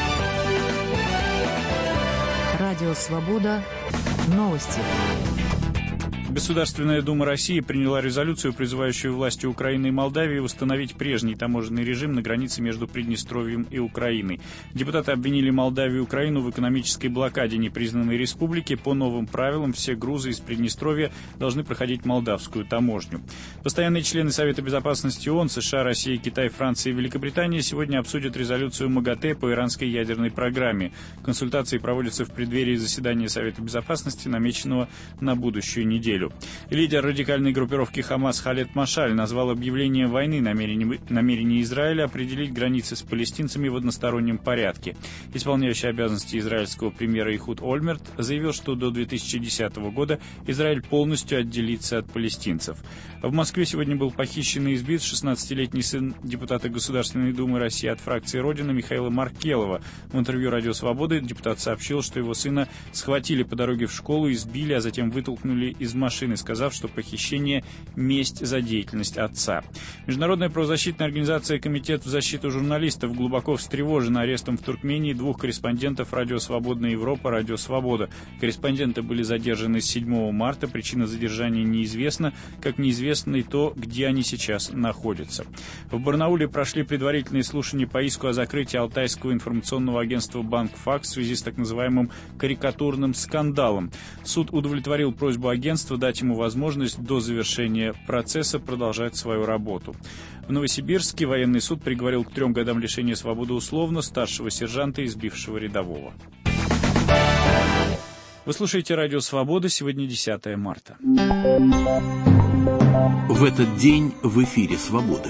[SPEAKER 1] Радио «Свобода». Новости.
[SPEAKER 2] Государственная Дума России приняла резолюцию, призывающую власти Украины и Молдавии установить прежний таможенный режим на границе между Приднестровьем и Украиной. Депутаты обвинили Молдавию и Украину в экономической блокаде непризнанной республики. По новым правилам все грузы из Приднестровья должны проходить молдавскую таможню. Постоянные члены Совета безопасности ООН, США, Россия, Китай, Франция и Великобритания сегодня обсудят резолюцию МАГАТЭ по иранской ядерной программе. Консультации проводятся в преддверии заседания Совета безопасности, намеченного на будущую неделю. Лидер радикальной группировки «Хамас» Халед Машаль назвал объявление войны намерение Израиля определить границы с палестинцами в одностороннем порядке. Исполняющий обязанности израильского премьера Ихуд Ольмерт заявил, что до 2010 года Израиль полностью отделится от палестинцев. В Москве сегодня был похищен и избит 16-летний сын депутата Государственной Думы России от фракции «Родина» Михаила Маркелова. В интервью «Радио Свободы» депутат сообщил, что его сына схватили по дороге в школу, избили, а затем вытолкнули из машины, сказав, что похищение – месть за деятельность отца. Международная правозащитная организация «Комитет в защиту журналистов» глубоко встревожена арестом в Туркмении двух корреспондентов «Радио Свободная Европа», «Радио Свобода». Корреспонденты были задержаны с 7 марта. Причина задержания неизвестна, как неизвестно и то, где они сейчас находятся. В Барнауле прошли предварительные слушания по иску о закрытии Алтайского информационного агентства «Банк-Факт» в связи с так называемым карикатурным скандалом. Суд удовлетворил просьбу агентства дать ему возможность до завершения процесса продолжать свою работу. В Новосибирске военный суд приговорил к 3 годам лишения свободы условно старшего сержанта, избившего рядового. Вы слушаете «Радио Свобода». Сегодня 10 марта.
[SPEAKER 15] В этот день в эфире «Свободы».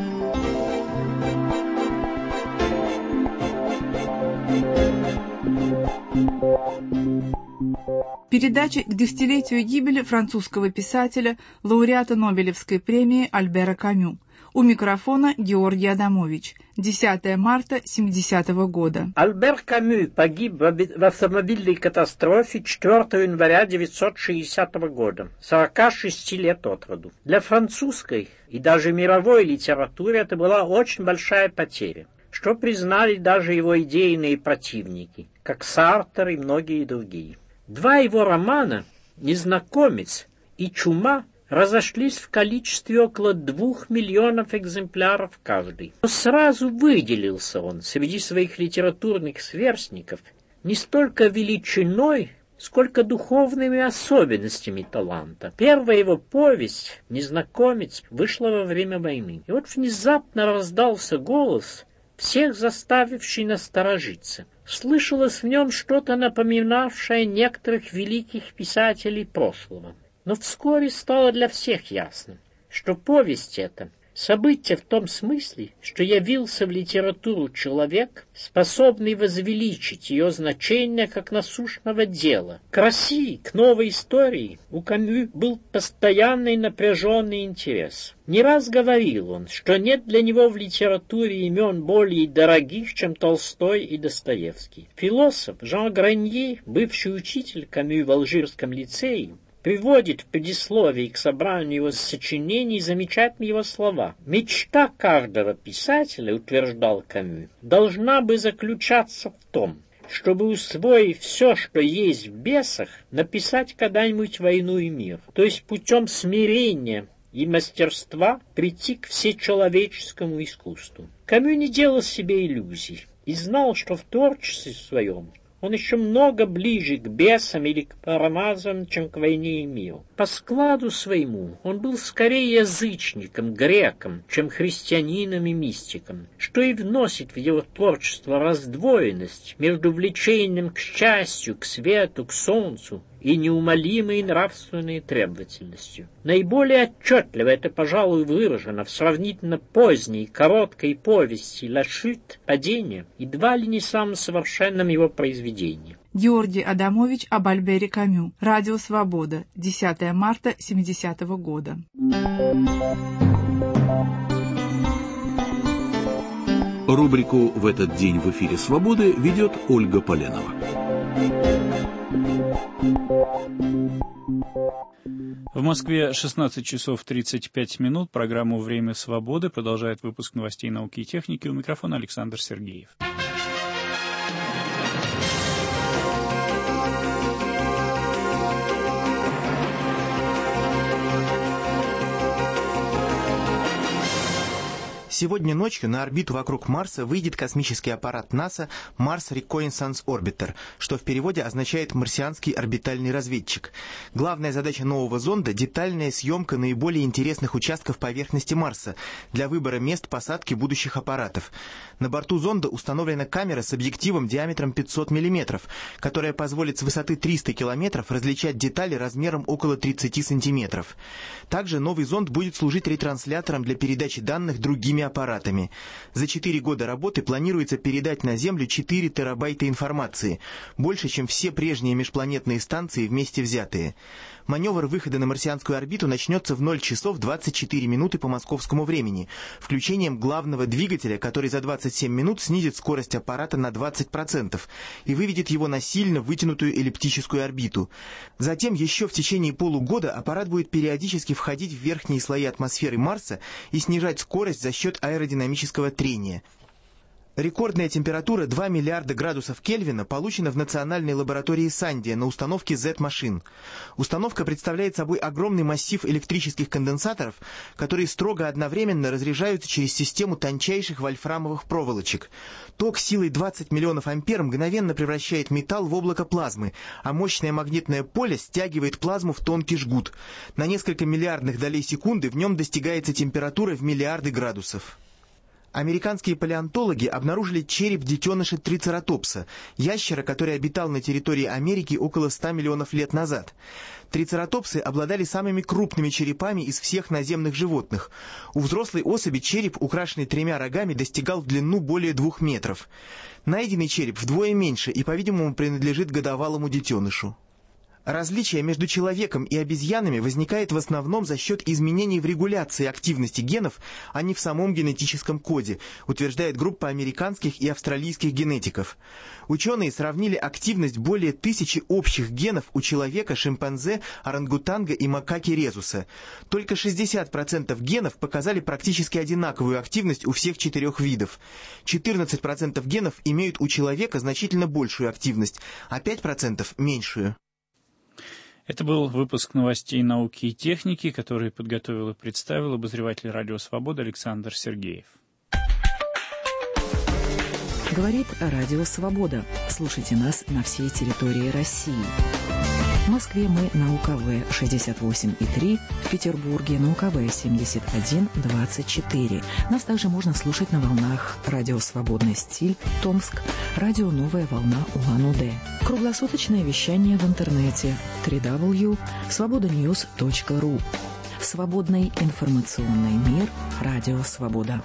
[SPEAKER 5] Передача к десятилетию гибели французского писателя, лауреата Нобелевской премии Альбера Камю. У микрофона Георгий Адамович. 10 марта 70-го года.
[SPEAKER 22] Альбер Камю погиб в автомобильной катастрофе 4 января 1960 года, 46 лет от роду. Для французской и даже мировой литературы это была очень большая потеря, что признали даже его идейные противники, как Сартер и многие другие. Два его романа «Незнакомец» и «Чума» разошлись в количестве около 2 миллионов экземпляров каждый. Но сразу выделился он среди своих литературных сверстников не столько величиной, сколько духовными особенностями таланта. Первая его повесть «Незнакомец» вышла во время войны. И вот внезапно раздался голос, всех заставивший насторожиться. Слышалось в нем что-то напоминавшее некоторых великих писателей прошлого. Но вскоре стало для всех ясно, что повесть эта Событие в том смысле, что явился в литературу человек, способный возвеличить ее значение как насущного дела. К России, к новой истории у Камю был постоянный напряженный интерес. Не раз говорил он, что нет для него в литературе имен более дорогих, чем Толстой и Достоевский. Философ Жан Гранье, бывший учитель Камю в Алжирском лицее, приводит в предисловии к собранию его сочинений замечательные его слова. «Мечта каждого писателя, — утверждал Камю, — должна бы заключаться в том, чтобы, усвоив все, что есть в «Бесах», написать когда-нибудь «Войну и мир», то есть путем смирения и мастерства прийти к всечеловеческому искусству». Камю не делал себе иллюзий и знал, что в творчестве своем он еще много ближе к бесам или к парамазам, чем к «Войне и миру». По складу своему он был скорее язычником, греком, чем христианином и мистиком, что и вносит в его творчество раздвоенность между влечением к счастью, к свету, к солнцу и неумолимой нравственной требовательностью. Наиболее отчетливо это, пожалуй, выражено в сравнительно поздней, короткой повести «Ла Шют» «Падение», едва ли не самом совершенном его произведении.
[SPEAKER 5] Георгий Адамович об Альбере Камю. Радио «Свобода», 10 марта 70-го года.
[SPEAKER 15] Рубрику «В этот день в эфире «Свободы» ведет Ольга Поленова.
[SPEAKER 2] В Москве 16 часов 35 минут. Программу «Время свободы» продолжает выпуск новостей науки и техники. У микрофона Александр Сергеев.
[SPEAKER 6] Сегодня ночью на орбиту вокруг Марса выйдет космический аппарат НАСА Mars Reconnaissance Orbiter, что в переводе означает «марсианский орбитальный разведчик». Главная задача нового зонда – детальная съемка наиболее интересных участков поверхности Марса для выбора мест посадки будущих аппаратов. На борту зонда установлена камера с объективом диаметром 500 мм, которая позволит с высоты 300 км различать детали размером около 30 см. Также новый зонд будет служить ретранслятором для передачи данных другими аппаратами. За 4 года работы планируется передать на Землю 4 терабайта информации, больше, чем все прежние межпланетные станции вместе взятые. Маневр выхода на марсианскую орбиту начнется в 0 часов 24 минуты по московскому времени, включением главного двигателя, который за 27 минут снизит скорость аппарата на 20% и выведет его на сильно вытянутую эллиптическую орбиту. Затем еще в течение полугода аппарат будет периодически входить в верхние слои атмосферы Марса и снижать скорость за счет аэродинамического трения. Рекордная температура 2 миллиарда градусов Кельвина получена в национальной лаборатории Сандия на установке Z-машин. Установка представляет собой огромный массив электрических конденсаторов, которые строго одновременно разряжаются через систему тончайших вольфрамовых проволочек. Ток силой 20 миллионов ампер мгновенно превращает металл в облако плазмы, а мощное магнитное поле стягивает плазму в тонкий жгут. На несколько миллиардных долей секунды в нем достигается температура в миллиарды градусов. Американские палеонтологи обнаружили череп детеныша трицератопса, ящера, который обитал на территории Америки около 100 миллионов лет назад. Трицератопсы обладали самыми крупными черепами из всех наземных животных. У взрослой особи череп, украшенный 3 рогами, достигал в длину более 2 метров. Найденный череп вдвое меньше и, по-видимому, принадлежит годовалому детенышу. Различие между человеком и обезьянами возникает в основном за счет изменений в регуляции активности генов, а не в самом генетическом коде, утверждает группа американских и австралийских генетиков. Ученые сравнили активность более 1000 общих генов у человека, шимпанзе, орангутанга и макаки резуса. Только 60% генов показали практически одинаковую активность у всех 4 видов. 14% генов имеют у человека значительно большую активность, а 5% меньшую.
[SPEAKER 2] Это был выпуск новостей науки и техники, который подготовил и представил обозреватель «Радио Свобода» Александр Сергеев.
[SPEAKER 1] Говорит Радио Свобода. Слушайте нас на всей территории России. В Москве мы на УКВ 68,3, в Петербурге на УКВ 71,24. Нас также можно слушать на волнах Радио Свободный стиль, Томск, Радио Новая волна Улан-Удэ. Круглосуточное вещание в интернете www.svobodanews.ru. Свободный информационный мир. Радио «Свобода».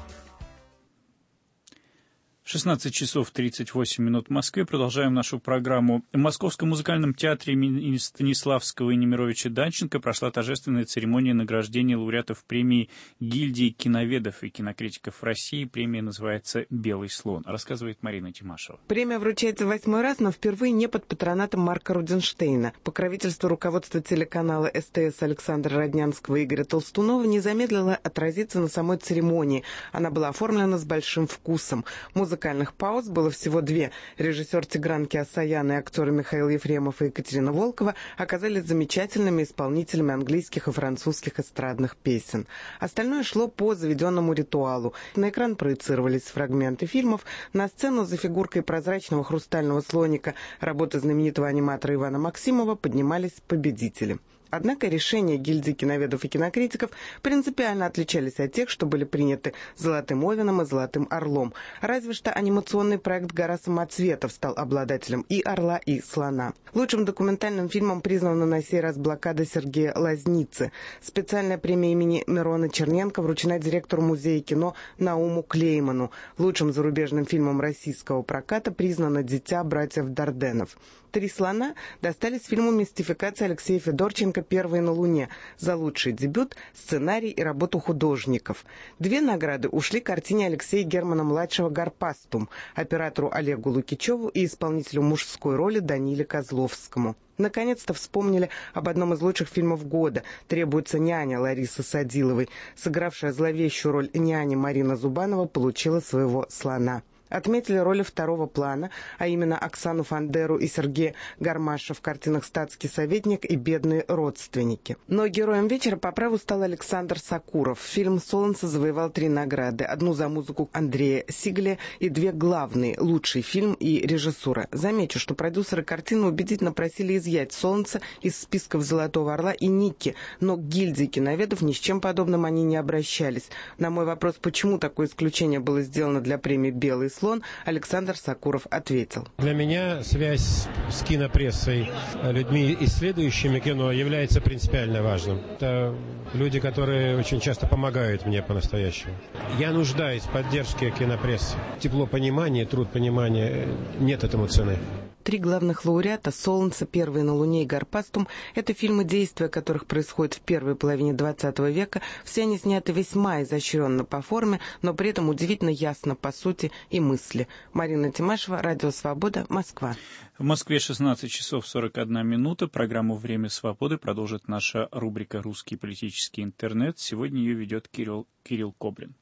[SPEAKER 2] 16 часов 38 минут в Москве. Продолжаем нашу программу. В Московском музыкальном театре имени Станиславского и Немировича Данченко прошла торжественная церемония награждения лауреатов премии гильдии киноведов и кинокритиков России. Премия называется «Белый слон». Рассказывает Марина Тимашева.
[SPEAKER 7] Премия вручается 8-й раз, но впервые не под патронатом Марка Руденштейна. Покровительство руководства телеканала СТС Александра Роднянского и Игоря Толстунова не замедлило отразиться на самой церемонии. Она была оформлена с большим вкусом. Музыкальных пауз было всего 2. Режиссер Тигран Кеосаян и актеры Михаил Ефремов и Екатерина Волкова оказались замечательными исполнителями английских и французских эстрадных песен. Остальное шло по заведенному ритуалу. На экран проецировались фрагменты фильмов, на сцену за фигуркой прозрачного хрустального слоника работы знаменитого аниматора Ивана Максимова поднимались победители. Однако решения гильдии киноведов и кинокритиков принципиально отличались от тех, что были приняты «Золотым Овином» и «Золотым Орлом». Разве что анимационный проект «Гора самоцветов» стал обладателем и «Орла», и «Слона». Лучшим документальным фильмом признана на сей раз «Блокада» Сергея Лазницы. Специальная премия имени Мирона Черненко вручена директору музея кино Науму Клейману. Лучшим зарубежным фильмом российского проката признано «Дитя братьев Дарденов». 3 слона достались фильму «Мистификация» Алексея Федорченко «Первые на Луне» за лучший дебют, сценарий и работу художников. 2 награды ушли картине Алексея Германа-младшего «Гарпастум», оператору Олегу Лукичеву и исполнителю мужской роли Даниле Козловскому. Наконец-то вспомнили об одном из лучших фильмов года «Требуется няня» Ларисы Садиловой. Сыгравшая зловещую роль няни Марина Зубанова получила своего слона. Отметили роли второго плана, а именно Оксану Фандеру и Сергея Гармаша в картинах «Статский советник» и «Бедные родственники». Но героем вечера по праву стал Александр Сакуров. Фильм «Солнце» завоевал 3 награды. 1 за музыку Андрея Сигаля и 2 главные – лучший фильм и режиссура. Замечу, что продюсеры картины убедительно просили изъять «Солнце» из списков «Золотого Орла» и «Ники», но к гильдии киноведов ни с чем подобным они не обращались. На мой вопрос, почему такое исключение было сделано для премии «Белый слон», Александр Сакуров ответил.
[SPEAKER 8] Для меня связь с кинопрессой, людьми, исследующими кино, является принципиально важным. Это люди, которые очень часто помогают мне по-настоящему. Я нуждаюсь в поддержке кинопрессы. Тепло понимания, труд понимания, нет этому цены.
[SPEAKER 7] 3 главных лауреата «Солнце», «Первые на Луне» и «Гарпастум» — это фильмы, действия которых происходят в первой половине XX века. Все они сняты весьма изощренно по форме, но при этом удивительно ясно по сути и мысли. Марина Тимашева, Радио «Свобода», Москва.
[SPEAKER 2] В Москве 16 часов 41 минута. Программу «Время свободы» продолжит наша рубрика «Русский политический интернет». Сегодня ее ведет Кирилл Коблин.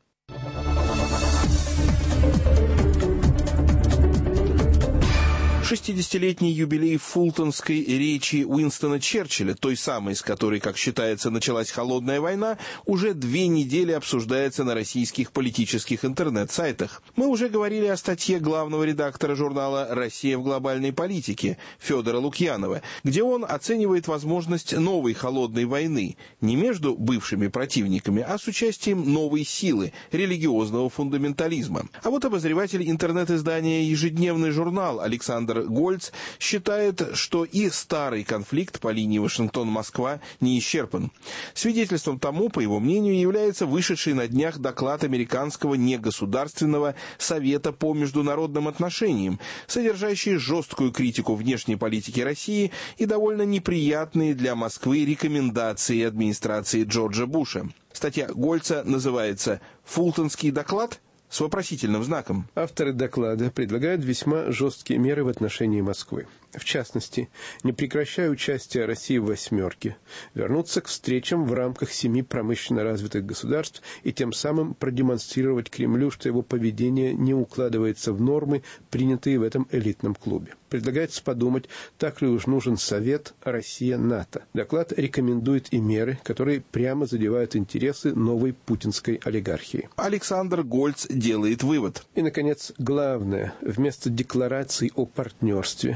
[SPEAKER 23] 60-летний юбилей фултонской речи Уинстона Черчилля, той самой, с которой, как считается, началась холодная война, уже 2 недели обсуждается на российских политических интернет-сайтах. Мы уже говорили о статье главного редактора журнала «Россия в глобальной политике» Федора Лукьянова, где он оценивает возможность новой холодной войны не между бывшими противниками, а с участием новой силы – религиозного фундаментализма. А вот обозреватель интернет-издания «Ежедневный журнал» Александр Гольц считает, что и старый конфликт по линии Вашингтон-Москва не исчерпан. Свидетельством тому, по его мнению, является вышедший на днях доклад американского негосударственного Совета по международным отношениям, содержащий жесткую критику внешней политики России и довольно неприятные для Москвы рекомендации администрации Джорджа Буша. Статья Гольца называется «Фултонский доклад?» с вопросительным знаком.
[SPEAKER 24] Авторы доклада предлагают весьма жесткие меры в отношении Москвы. В частности, не прекращая участие России в «восьмерке», вернуться к встречам в рамках 7 промышленно развитых государств и тем самым продемонстрировать Кремлю, что его поведение не укладывается в нормы, принятые в этом элитном клубе. Предлагается подумать, так ли уж нужен Совет Россия-НАТО. Доклад рекомендует и меры, которые прямо задевают интересы новой путинской олигархии.
[SPEAKER 23] Александр Гольц делает вывод.
[SPEAKER 24] И, наконец, главное, вместо деклараций о партнерстве, которые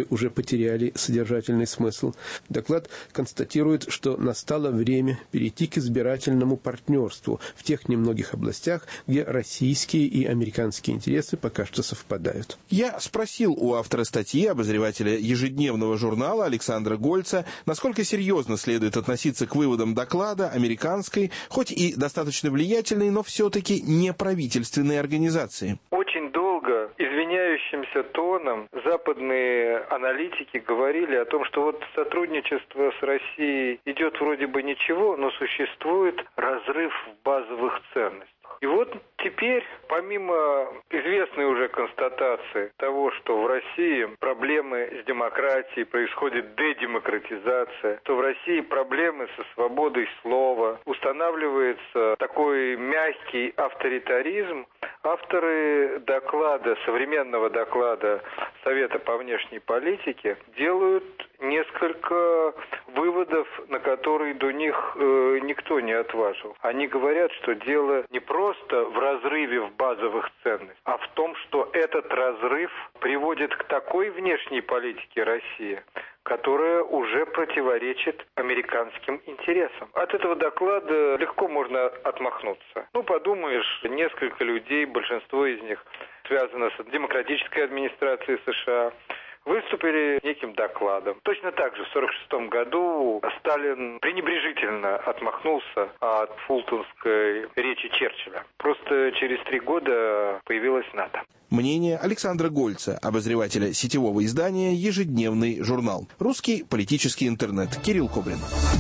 [SPEAKER 24] которые уже потеряли содержательный смысл. Доклад констатирует, что настало время перейти к избирательному партнерству в тех немногих областях, где российские и американские интересы пока что совпадают.
[SPEAKER 23] Я спросил у автора статьи, обозревателя ежедневного журнала Александра Гольца, насколько серьезно следует относиться к выводам доклада американской, хоть и достаточно влиятельной, но все-таки неправительственной организации.
[SPEAKER 3] Очень долго извиняющимся тоном западные аналитики говорили о том, что вот сотрудничество с Россией идет вроде бы ничего, но существует разрыв в базовых ценностях. И вот теперь, помимо известной уже констатации того, что в России проблемы с демократией, происходит дедемократизация, что в России проблемы со свободой слова, устанавливается такой мягкий авторитаризм, авторы доклада, современного доклада Совета по внешней политике делают несколько выводов, на которые до них никто не отважил. Они говорят, что дело не просто в разрыве в базовых ценностях, а в том, что этот разрыв приводит к такой внешней политике России, которая уже противоречит американским интересам. От этого доклада легко можно отмахнуться. Подумаешь, несколько людей, большинство из них связано с демократической администрацией США, выступили неким докладом. Точно так же в 1946 году Сталин пренебрежительно отмахнулся от фултонской речи Черчилля. Просто через 3 года появилась НАТО.
[SPEAKER 23] Мнение Александра Гольца, обозревателя сетевого издания «Ежедневный журнал». Русский политический интернет. Кирилл Кобрин.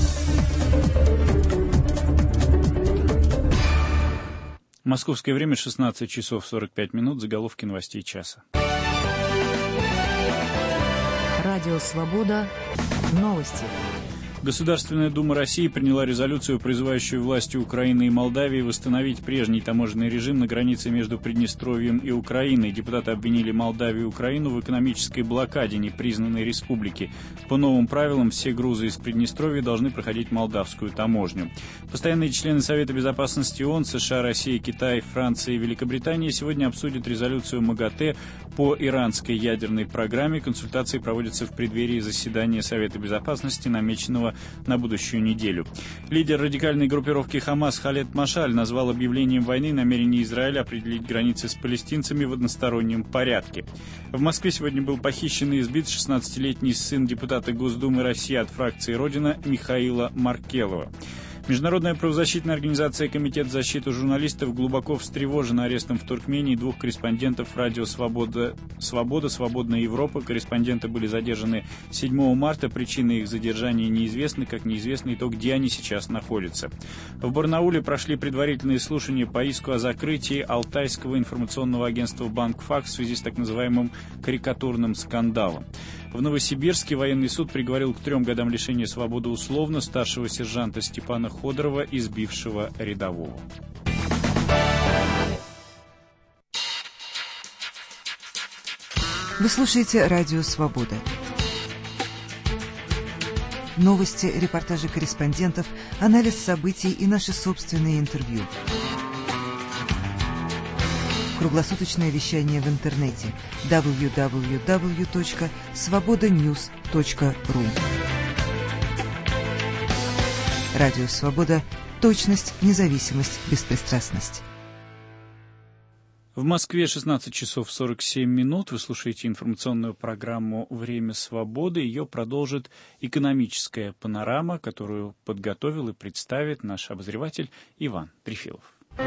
[SPEAKER 2] Московское время 16 часов 45 минут. Заголовки новостей часа.
[SPEAKER 1] Радио «Свобода». Новости.
[SPEAKER 2] Государственная Дума России приняла резолюцию, призывающую власти Украины и Молдавии восстановить прежний таможенный режим на границе между Приднестровьем и Украиной. Депутаты обвинили Молдавию и Украину в экономической блокаде непризнанной республики. По новым правилам все грузы из Приднестровья должны проходить молдавскую таможню. Постоянные члены Совета безопасности ООН, США, Россия, Китай, Франция и Великобритания сегодня обсудят резолюцию МАГАТЭ по иранской ядерной программе. Консультации проводятся в преддверии заседания Совета безопасности, намеченного на будущую неделю. Лидер радикальной группировки «Хамас» Халед Машаль назвал объявлением войны намерение Израиля определить границы с палестинцами в одностороннем порядке. В Москве сегодня был похищен и избит 16-летний сын депутата Госдумы России от фракции «Родина» Михаила Маркелова. Международная правозащитная организация «Комитет защиты журналистов» глубоко встревожена арестом в Туркмении 2 корреспондентов радио «Свобода», «Свободная Европа». Корреспонденты были задержаны 7 марта. Причины их задержания неизвестны, как неизвестно и то, где они сейчас находятся. В Барнауле прошли предварительные слушания по иску о закрытии Алтайского информационного агентства «Банкфакт» в связи с так называемым карикатурным скандалом. В Новосибирске военный суд приговорил к 3 годам лишения свободы условно старшего сержанта Степана Ходорова, избившего рядового.
[SPEAKER 1] Вы слушаете «Радио Свобода». Новости, репортажи корреспондентов, анализ событий и наши собственные интервью. Круглосуточное вещание в интернете www.svobodanews.ru. Радио «Свобода». Точность, независимость, беспристрастность.
[SPEAKER 2] В Москве 16 часов 47 минут. Вы слушаете информационную программу «Время свободы». Ее продолжит экономическая панорама, которую подготовил и представит наш обозреватель Иван Трефилов.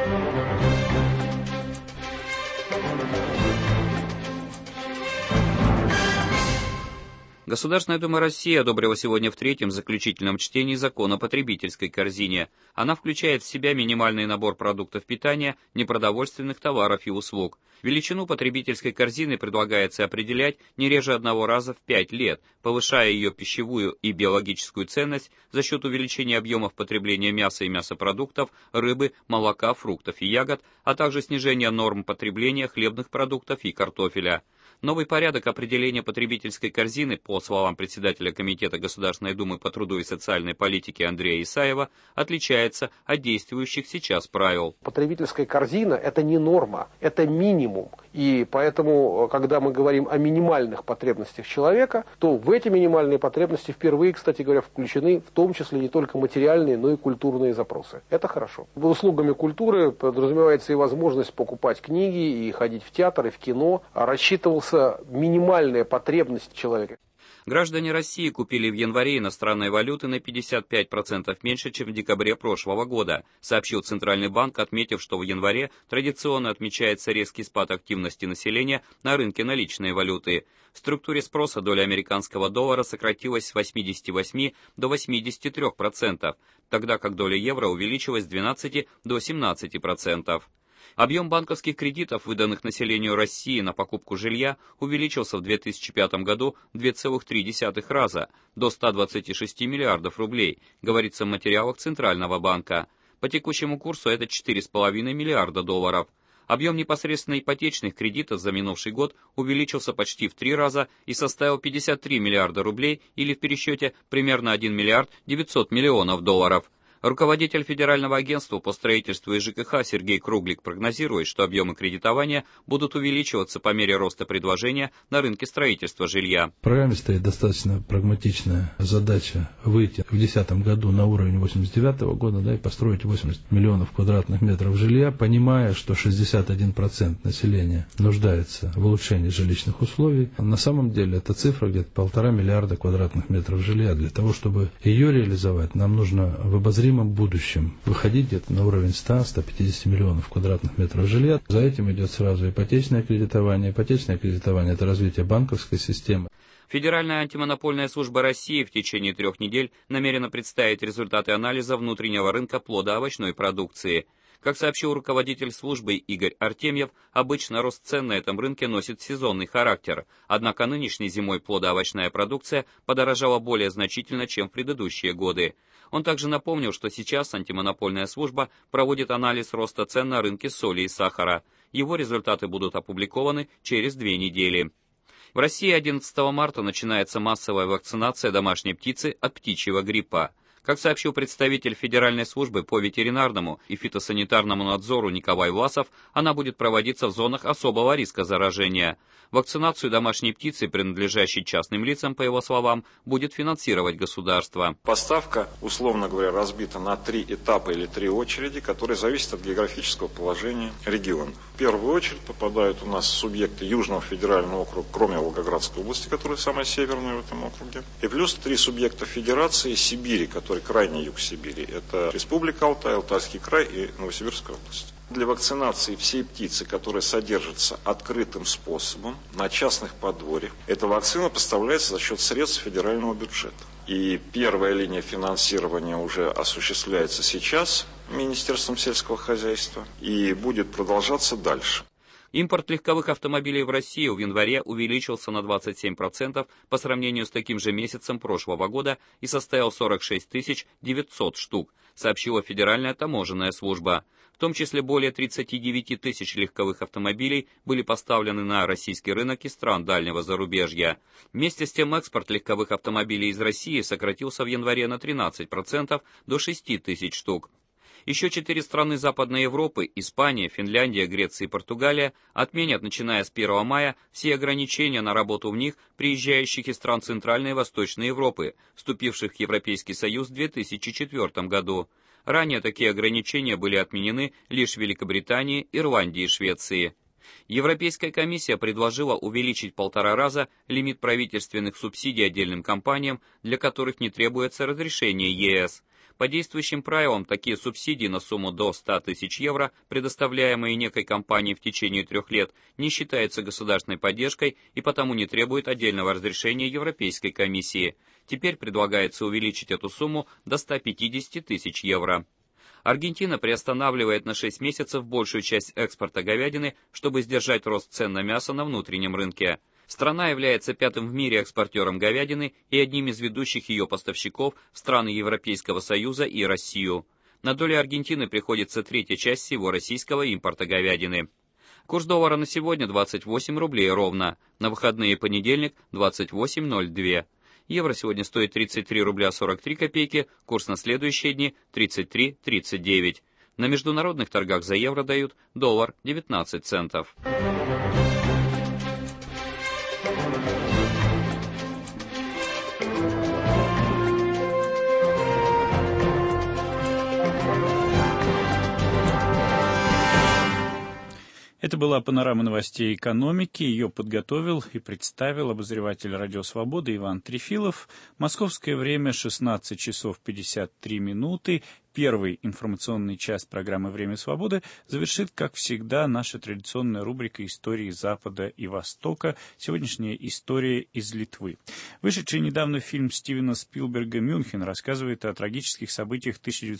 [SPEAKER 4] Государственная Дума России одобрила сегодня в 3-м заключительном чтении закон о потребительской корзине. Она включает в себя минимальный набор продуктов питания, непродовольственных товаров и услуг. Величину потребительской корзины предлагается определять не реже 1 раза в 5 лет, повышая ее пищевую и биологическую ценность за счет увеличения объемов потребления мяса и мясопродуктов, рыбы, молока, фруктов и ягод, а также снижения норм потребления хлебных продуктов и картофеля. Новый порядок определения потребительской корзины, по словам председателя Комитета Государственной Думы по труду и социальной политике Андрея Исаева, отличается от действующих сейчас правил.
[SPEAKER 9] Потребительская корзина – это не норма, это минимум. минимум. И поэтому, когда мы говорим о минимальных потребностях человека, то в эти минимальные потребности впервые, кстати говоря, включены в том числе не только материальные, но и культурные запросы. Это хорошо. Услугами культуры подразумевается и возможность покупать книги, и ходить в театр, и в кино. Рассчитывался минимальная потребность человека.
[SPEAKER 4] Граждане России купили в январе иностранной валюты на 55% меньше, чем в декабре прошлого года, сообщил Центральный банк, отметив, что в январе традиционно отмечается резкий спад активности населения на рынке наличной валюты. В структуре спроса доля американского доллара сократилась с 88 до 83%, тогда как доля евро увеличилась с 12 до 17%. Объем банковских кредитов, выданных населению России на покупку жилья, увеличился в 2005 году в 2,3 раза, до 126 миллиардов рублей, говорится в материалах Центрального банка. По текущему курсу это 4,5 миллиарда долларов. Объем непосредственно ипотечных кредитов за минувший год увеличился почти в 3 раза и составил 53 миллиарда рублей, или в пересчете примерно 1 миллиард 900 миллионов долларов. Руководитель Федерального агентства по строительству и ЖКХ Сергей Круглик прогнозирует, что объемы кредитования будут увеличиваться по мере роста предложения на рынке строительства жилья.
[SPEAKER 11] В программе стоит достаточно прагматичная задача выйти в 2010 году на уровень 1989 года, и построить 80 миллионов квадратных метров жилья, понимая, что 61% населения нуждается в улучшении жилищных условий. На самом деле эта цифра где-то 1,5 миллиарда квадратных метров жилья. Для того, чтобы ее реализовать, нам нужно в обозримом будущем выходить где-то на уровень 100-150 миллионов квадратных метров жилья. За этим идет сразу ипотечное кредитование. Ипотечное кредитование – это развитие банковской системы.
[SPEAKER 4] Федеральная антимонопольная служба России в течение 3 недель намерена представить результаты анализа внутреннего рынка плодоовощной продукции. Как сообщил руководитель службы Игорь Артемьев, обычно рост цен на этом рынке носит сезонный характер, однако нынешней зимой плодоовощная продукция подорожала более значительно, чем в предыдущие годы. Он также напомнил, что сейчас антимонопольная служба проводит анализ роста цен на рынке соли и сахара. Его результаты будут опубликованы через 2 недели. В России 11 марта начинается массовая вакцинация домашней птицы от птичьего гриппа. Как сообщил представитель Федеральной службы по ветеринарному и фитосанитарному надзору Николай Власов, она будет проводиться в зонах особого риска заражения. Вакцинацию домашней птицы, принадлежащей частным лицам, по его словам, будет финансировать государство.
[SPEAKER 12] Поставка, условно говоря, разбита на 3 этапа или 3 очереди, которые зависят от географического положения регионов. В первую очередь попадают у нас субъекты Южного федерального округа, кроме Волгоградской области, которая самая северная в этом округе. И плюс 3 субъекта Федерации Сибири, который крайний юг Сибири. Это Республика Алтай, Алтайский край и Новосибирская область. Для вакцинации всей птицы, которая содержится открытым способом на частных подворьях, эта вакцина поставляется за счет средств федерального бюджета. И первая линия финансирования уже осуществляется сейчас Министерством сельского хозяйства и будет продолжаться дальше.
[SPEAKER 4] Импорт легковых автомобилей в Россию в январе увеличился на 27% по сравнению с таким же месяцем прошлого года и составил 46 900 штук, сообщила Федеральная таможенная служба. В том числе более 39 тысяч легковых автомобилей были поставлены на российский рынок из стран дальнего зарубежья. Вместе с тем экспорт легковых автомобилей из России сократился в январе на 13% до 6 тысяч штук. Еще 4 страны Западной Европы – Испания, Финляндия, Греция и Португалия – отменят, начиная с 1 мая, все ограничения на работу в них приезжающих из стран Центральной и Восточной Европы, вступивших в Европейский Союз в 2004 году. Ранее такие ограничения были отменены лишь в Великобритании, Ирландии и Швеции. Европейская комиссия предложила увеличить в 1,5 раза лимит правительственных субсидий отдельным компаниям, для которых не требуется разрешение ЕС. По действующим правилам, такие субсидии на сумму до 100 тысяч евро, предоставляемые некой компанией в течение 3 лет, не считаются государственной поддержкой и потому не требуют отдельного разрешения Европейской комиссии. Теперь предлагается увеличить эту сумму до 150 тысяч евро. Аргентина приостанавливает на 6 месяцев большую часть экспорта говядины, чтобы сдержать рост цен на мясо на внутреннем рынке. Страна является 5-м в мире экспортером говядины и одним из ведущих ее поставщиков в страны Европейского Союза и Россию. На долю Аргентины приходится 3-я часть всего российского импорта говядины. Курс доллара на сегодня 28 рублей ровно, на выходные и понедельник 28,02. Евро сегодня стоит 33 рубля 43 копейки, курс на следующие дни 33,39. На международных торгах за евро дают $1.19.
[SPEAKER 2] Это была панорама новостей экономики. Ее подготовил и представил обозреватель «Радио Свобода» Иван Трефилов. Московское время 16 часов 53 минуты. Первый информационный час программы «Время свободы» завершит, как всегда, наша традиционная рубрика «Истории Запада и Востока». Сегодняшняя история из Литвы. Вышедший недавно фильм Стивена Спилберга «Мюнхен» рассказывает о трагических событиях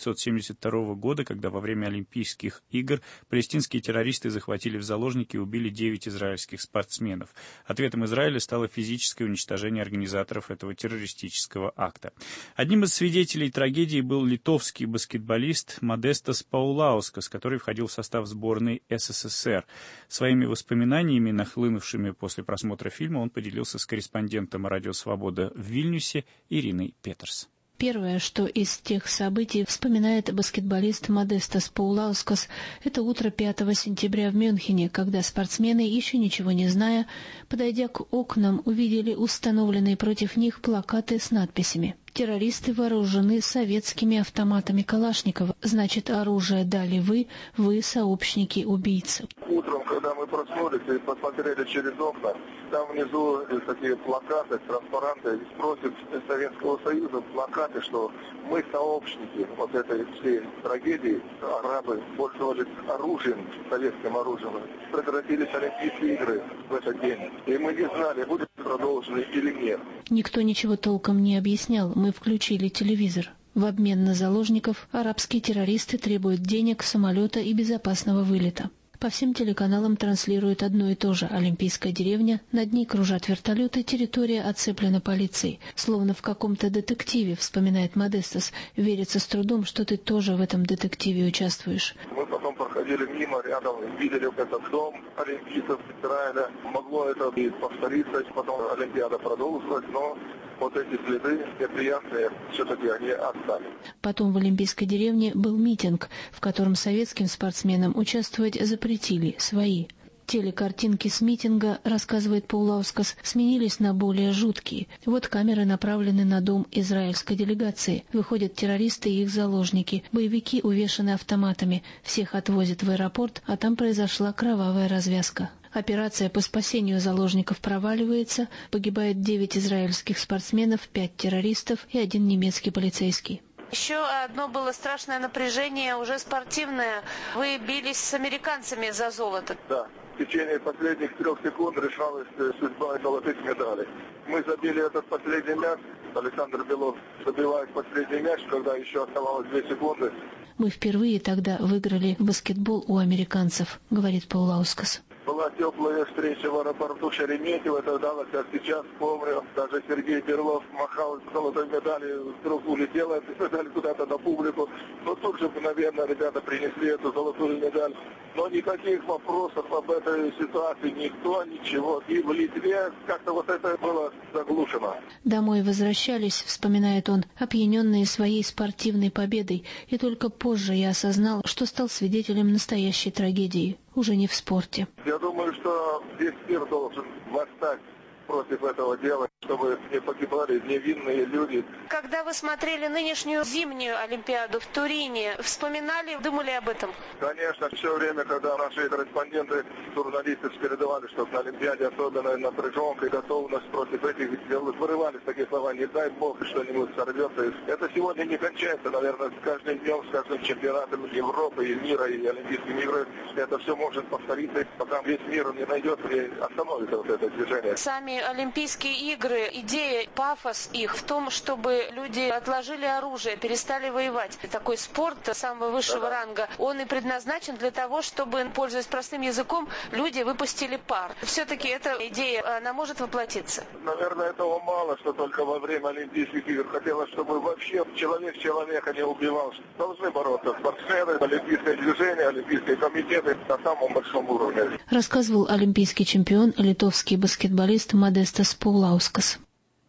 [SPEAKER 2] 1972 года, когда во время Олимпийских игр палестинские террористы захватили в заложники и убили 9 израильских спортсменов. Ответом Израиля стало физическое уничтожение организаторов этого террористического акта. Одним из свидетелей трагедии был литовский баскетболист Модестас Паулаускас, который входил в состав сборной СССР. Своими воспоминаниями, нахлынувшими после просмотра фильма, он поделился с корреспондентом «Радио Свобода» в Вильнюсе Ириной Петерс.
[SPEAKER 10] Первое, что из тех событий вспоминает баскетболист Модестас Паулаускас, это утро 5 сентября в Мюнхене, когда спортсмены, еще ничего не зная, подойдя к окнам, увидели установленные против них плакаты с надписями: «Террористы вооружены советскими автоматами Калашникова. Значит, оружие дали вы сообщники убийцы».
[SPEAKER 13] Утром, когда мы проснулись и посмотрели через окна, там внизу такие плакаты, транспаранты, против Советского Союза, плакаты, что мы сообщники вот этой всей трагедии. Арабы пользовались оружием, советским оружием. Прекратились Олимпийские игры в этот день. И мы не знали, будет продолжено или нет.
[SPEAKER 10] Никто ничего толком не объяснял. Мы включили телевизор. В обмен на заложников арабские террористы требуют денег, самолета и безопасного вылета. По всем телеканалам транслируют одно и то же: Олимпийская деревня, над ней кружат вертолеты, территория оцеплена полицией. Словно в каком-то детективе, вспоминает Модестас. Верится с трудом, что ты тоже в этом детективе участвуешь.
[SPEAKER 13] Мы потом проходили мимо, рядом, видели этот дом олимпийцев Израиля. Могло это и повториться, потом Олимпиада продолжилась, но вот эти следы неприятные все-таки они остались.
[SPEAKER 10] Потом в Олимпийской деревне был митинг, в котором советским спортсменам участвовать запретили свои. Телекартинки с митинга, рассказывает Паулаускас, сменились на более жуткие. Вот камеры направлены на дом израильской делегации. Выходят террористы и их заложники. Боевики увешаны автоматами. Всех отвозят в аэропорт, а там произошла кровавая развязка. Операция по спасению заложников проваливается. Погибает 9 израильских спортсменов, 5 террористов и 1 немецкий полицейский.
[SPEAKER 14] Еще одно было страшное напряжение, уже спортивное. Вы бились с американцами за золото.
[SPEAKER 13] Да. В течение последних 3 секунд решалась судьба золотых медалей. Мы забили этот последний мяч. Александр Белов забивает последний мяч, когда еще оставалось 2 секунды.
[SPEAKER 10] Мы впервые тогда выиграли в баскетбол у американцев, говорит Паулаускас.
[SPEAKER 13] Была теплая встреча в аэропорту Шереметьево, тогда, как сейчас помню, даже Сергей Берлов махал золотой медалью, вдруг улетела медаль куда-то на публику. Но тут же мгновенно ребята принесли эту золотую медаль. Но никаких вопросов об этой ситуации никто, ничего. И в Литве как-то вот это было заглушено.
[SPEAKER 10] Домой возвращались, вспоминает он, опьяненные своей спортивной победой. И только позже я осознал, что стал свидетелем настоящей трагедии. Уже не в спорте.
[SPEAKER 13] Я думаю, что весь мир должен восстать против этого дела, чтобы не погибали невинные люди.
[SPEAKER 14] Когда вы смотрели нынешнюю зимнюю Олимпиаду в Турине, вспоминали, думали об этом?
[SPEAKER 13] Конечно, все время, когда наши корреспонденты, журналисты передавали, что на Олимпиаде особенно напряженка и готовность против этих дел, вырывались такие слова: не дай бог, что-нибудь сорвется. Это сегодня не кончается, наверное, с каждым днем, с каждым чемпионатом Европы и мира, и Олимпийскими играми. Это все может повториться, пока весь мир не найдет и остановится вот это движение.
[SPEAKER 14] Сами Олимпийские игры, идея, пафос их в том, чтобы люди отложили оружие, перестали воевать. Такой спорт самого высшего ранга, он и предназначен для того, чтобы, пользуясь простым языком, люди выпустили пар. Все-таки эта идея, она может воплотиться?
[SPEAKER 13] Наверное, этого мало, что только во время Олимпийских игр хотелось, чтобы вообще человек человека не убивал. Должны бороться спортсмены, олимпийское движение, олимпийские комитеты на самом большом уровне.
[SPEAKER 10] Рассказывал олимпийский чемпион, литовский баскетболист Модестас Паулаускас.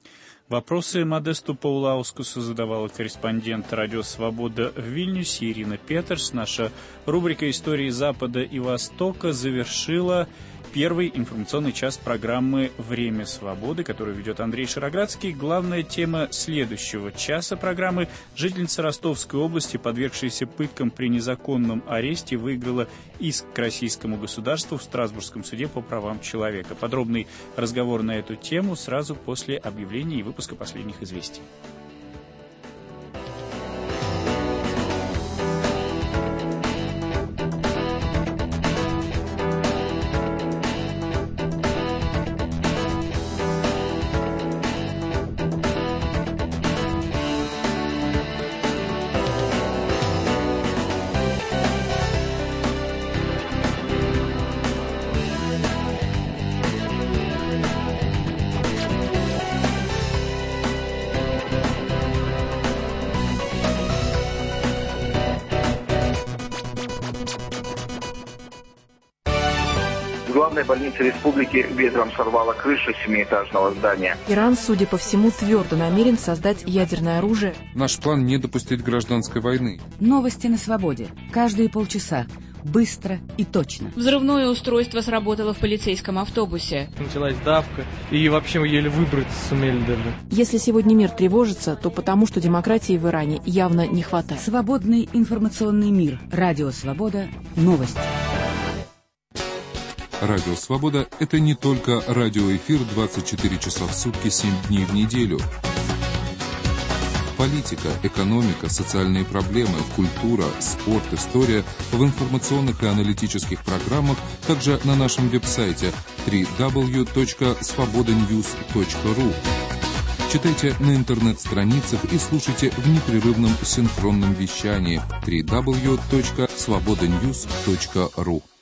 [SPEAKER 2] Вопросы Модесту Паулаускасу задавала корреспондент «Радио Свобода» в Вильнюсе Ирина Петерс. Наша рубрика «Истории Запада и Востока» завершила первый информационный час программы «Время свободы», которую ведет Андрей Шароградский. Главная тема следующего часа программы — жительница Ростовской области, подвергшаяся пыткам при незаконном аресте, выиграла иск к российскому государству в Страсбургском суде по правам человека. Подробный разговор на эту тему сразу после объявления и выпуска последних известий.
[SPEAKER 16] В главной больнице республики ветром сорвало крышу 7-этажного здания.
[SPEAKER 17] Иран, судя по всему, твердо намерен создать ядерное оружие.
[SPEAKER 18] Наш план — не допустить гражданской войны.
[SPEAKER 21] Новости на свободе. Каждые полчаса. Быстро и точно.
[SPEAKER 25] Взрывное устройство сработало в полицейском автобусе.
[SPEAKER 26] Началась давка, и вообще мы еле выбраться сумели даже.
[SPEAKER 17] Если сегодня мир тревожится, то потому, что демократии в Иране явно не хватает.
[SPEAKER 21] Свободный информационный мир. Радио Свобода. Новости.
[SPEAKER 18] Радио Свобода — это не только радиоэфир 24 часа в сутки, 7 дней в неделю. Политика, экономика, социальные проблемы, культура, спорт, история в информационных и аналитических программах, также на нашем веб-сайте www.svobodanews.ru. Читайте на интернет-страницах и слушайте в непрерывном синхронном вещании www.svobodanews.ru.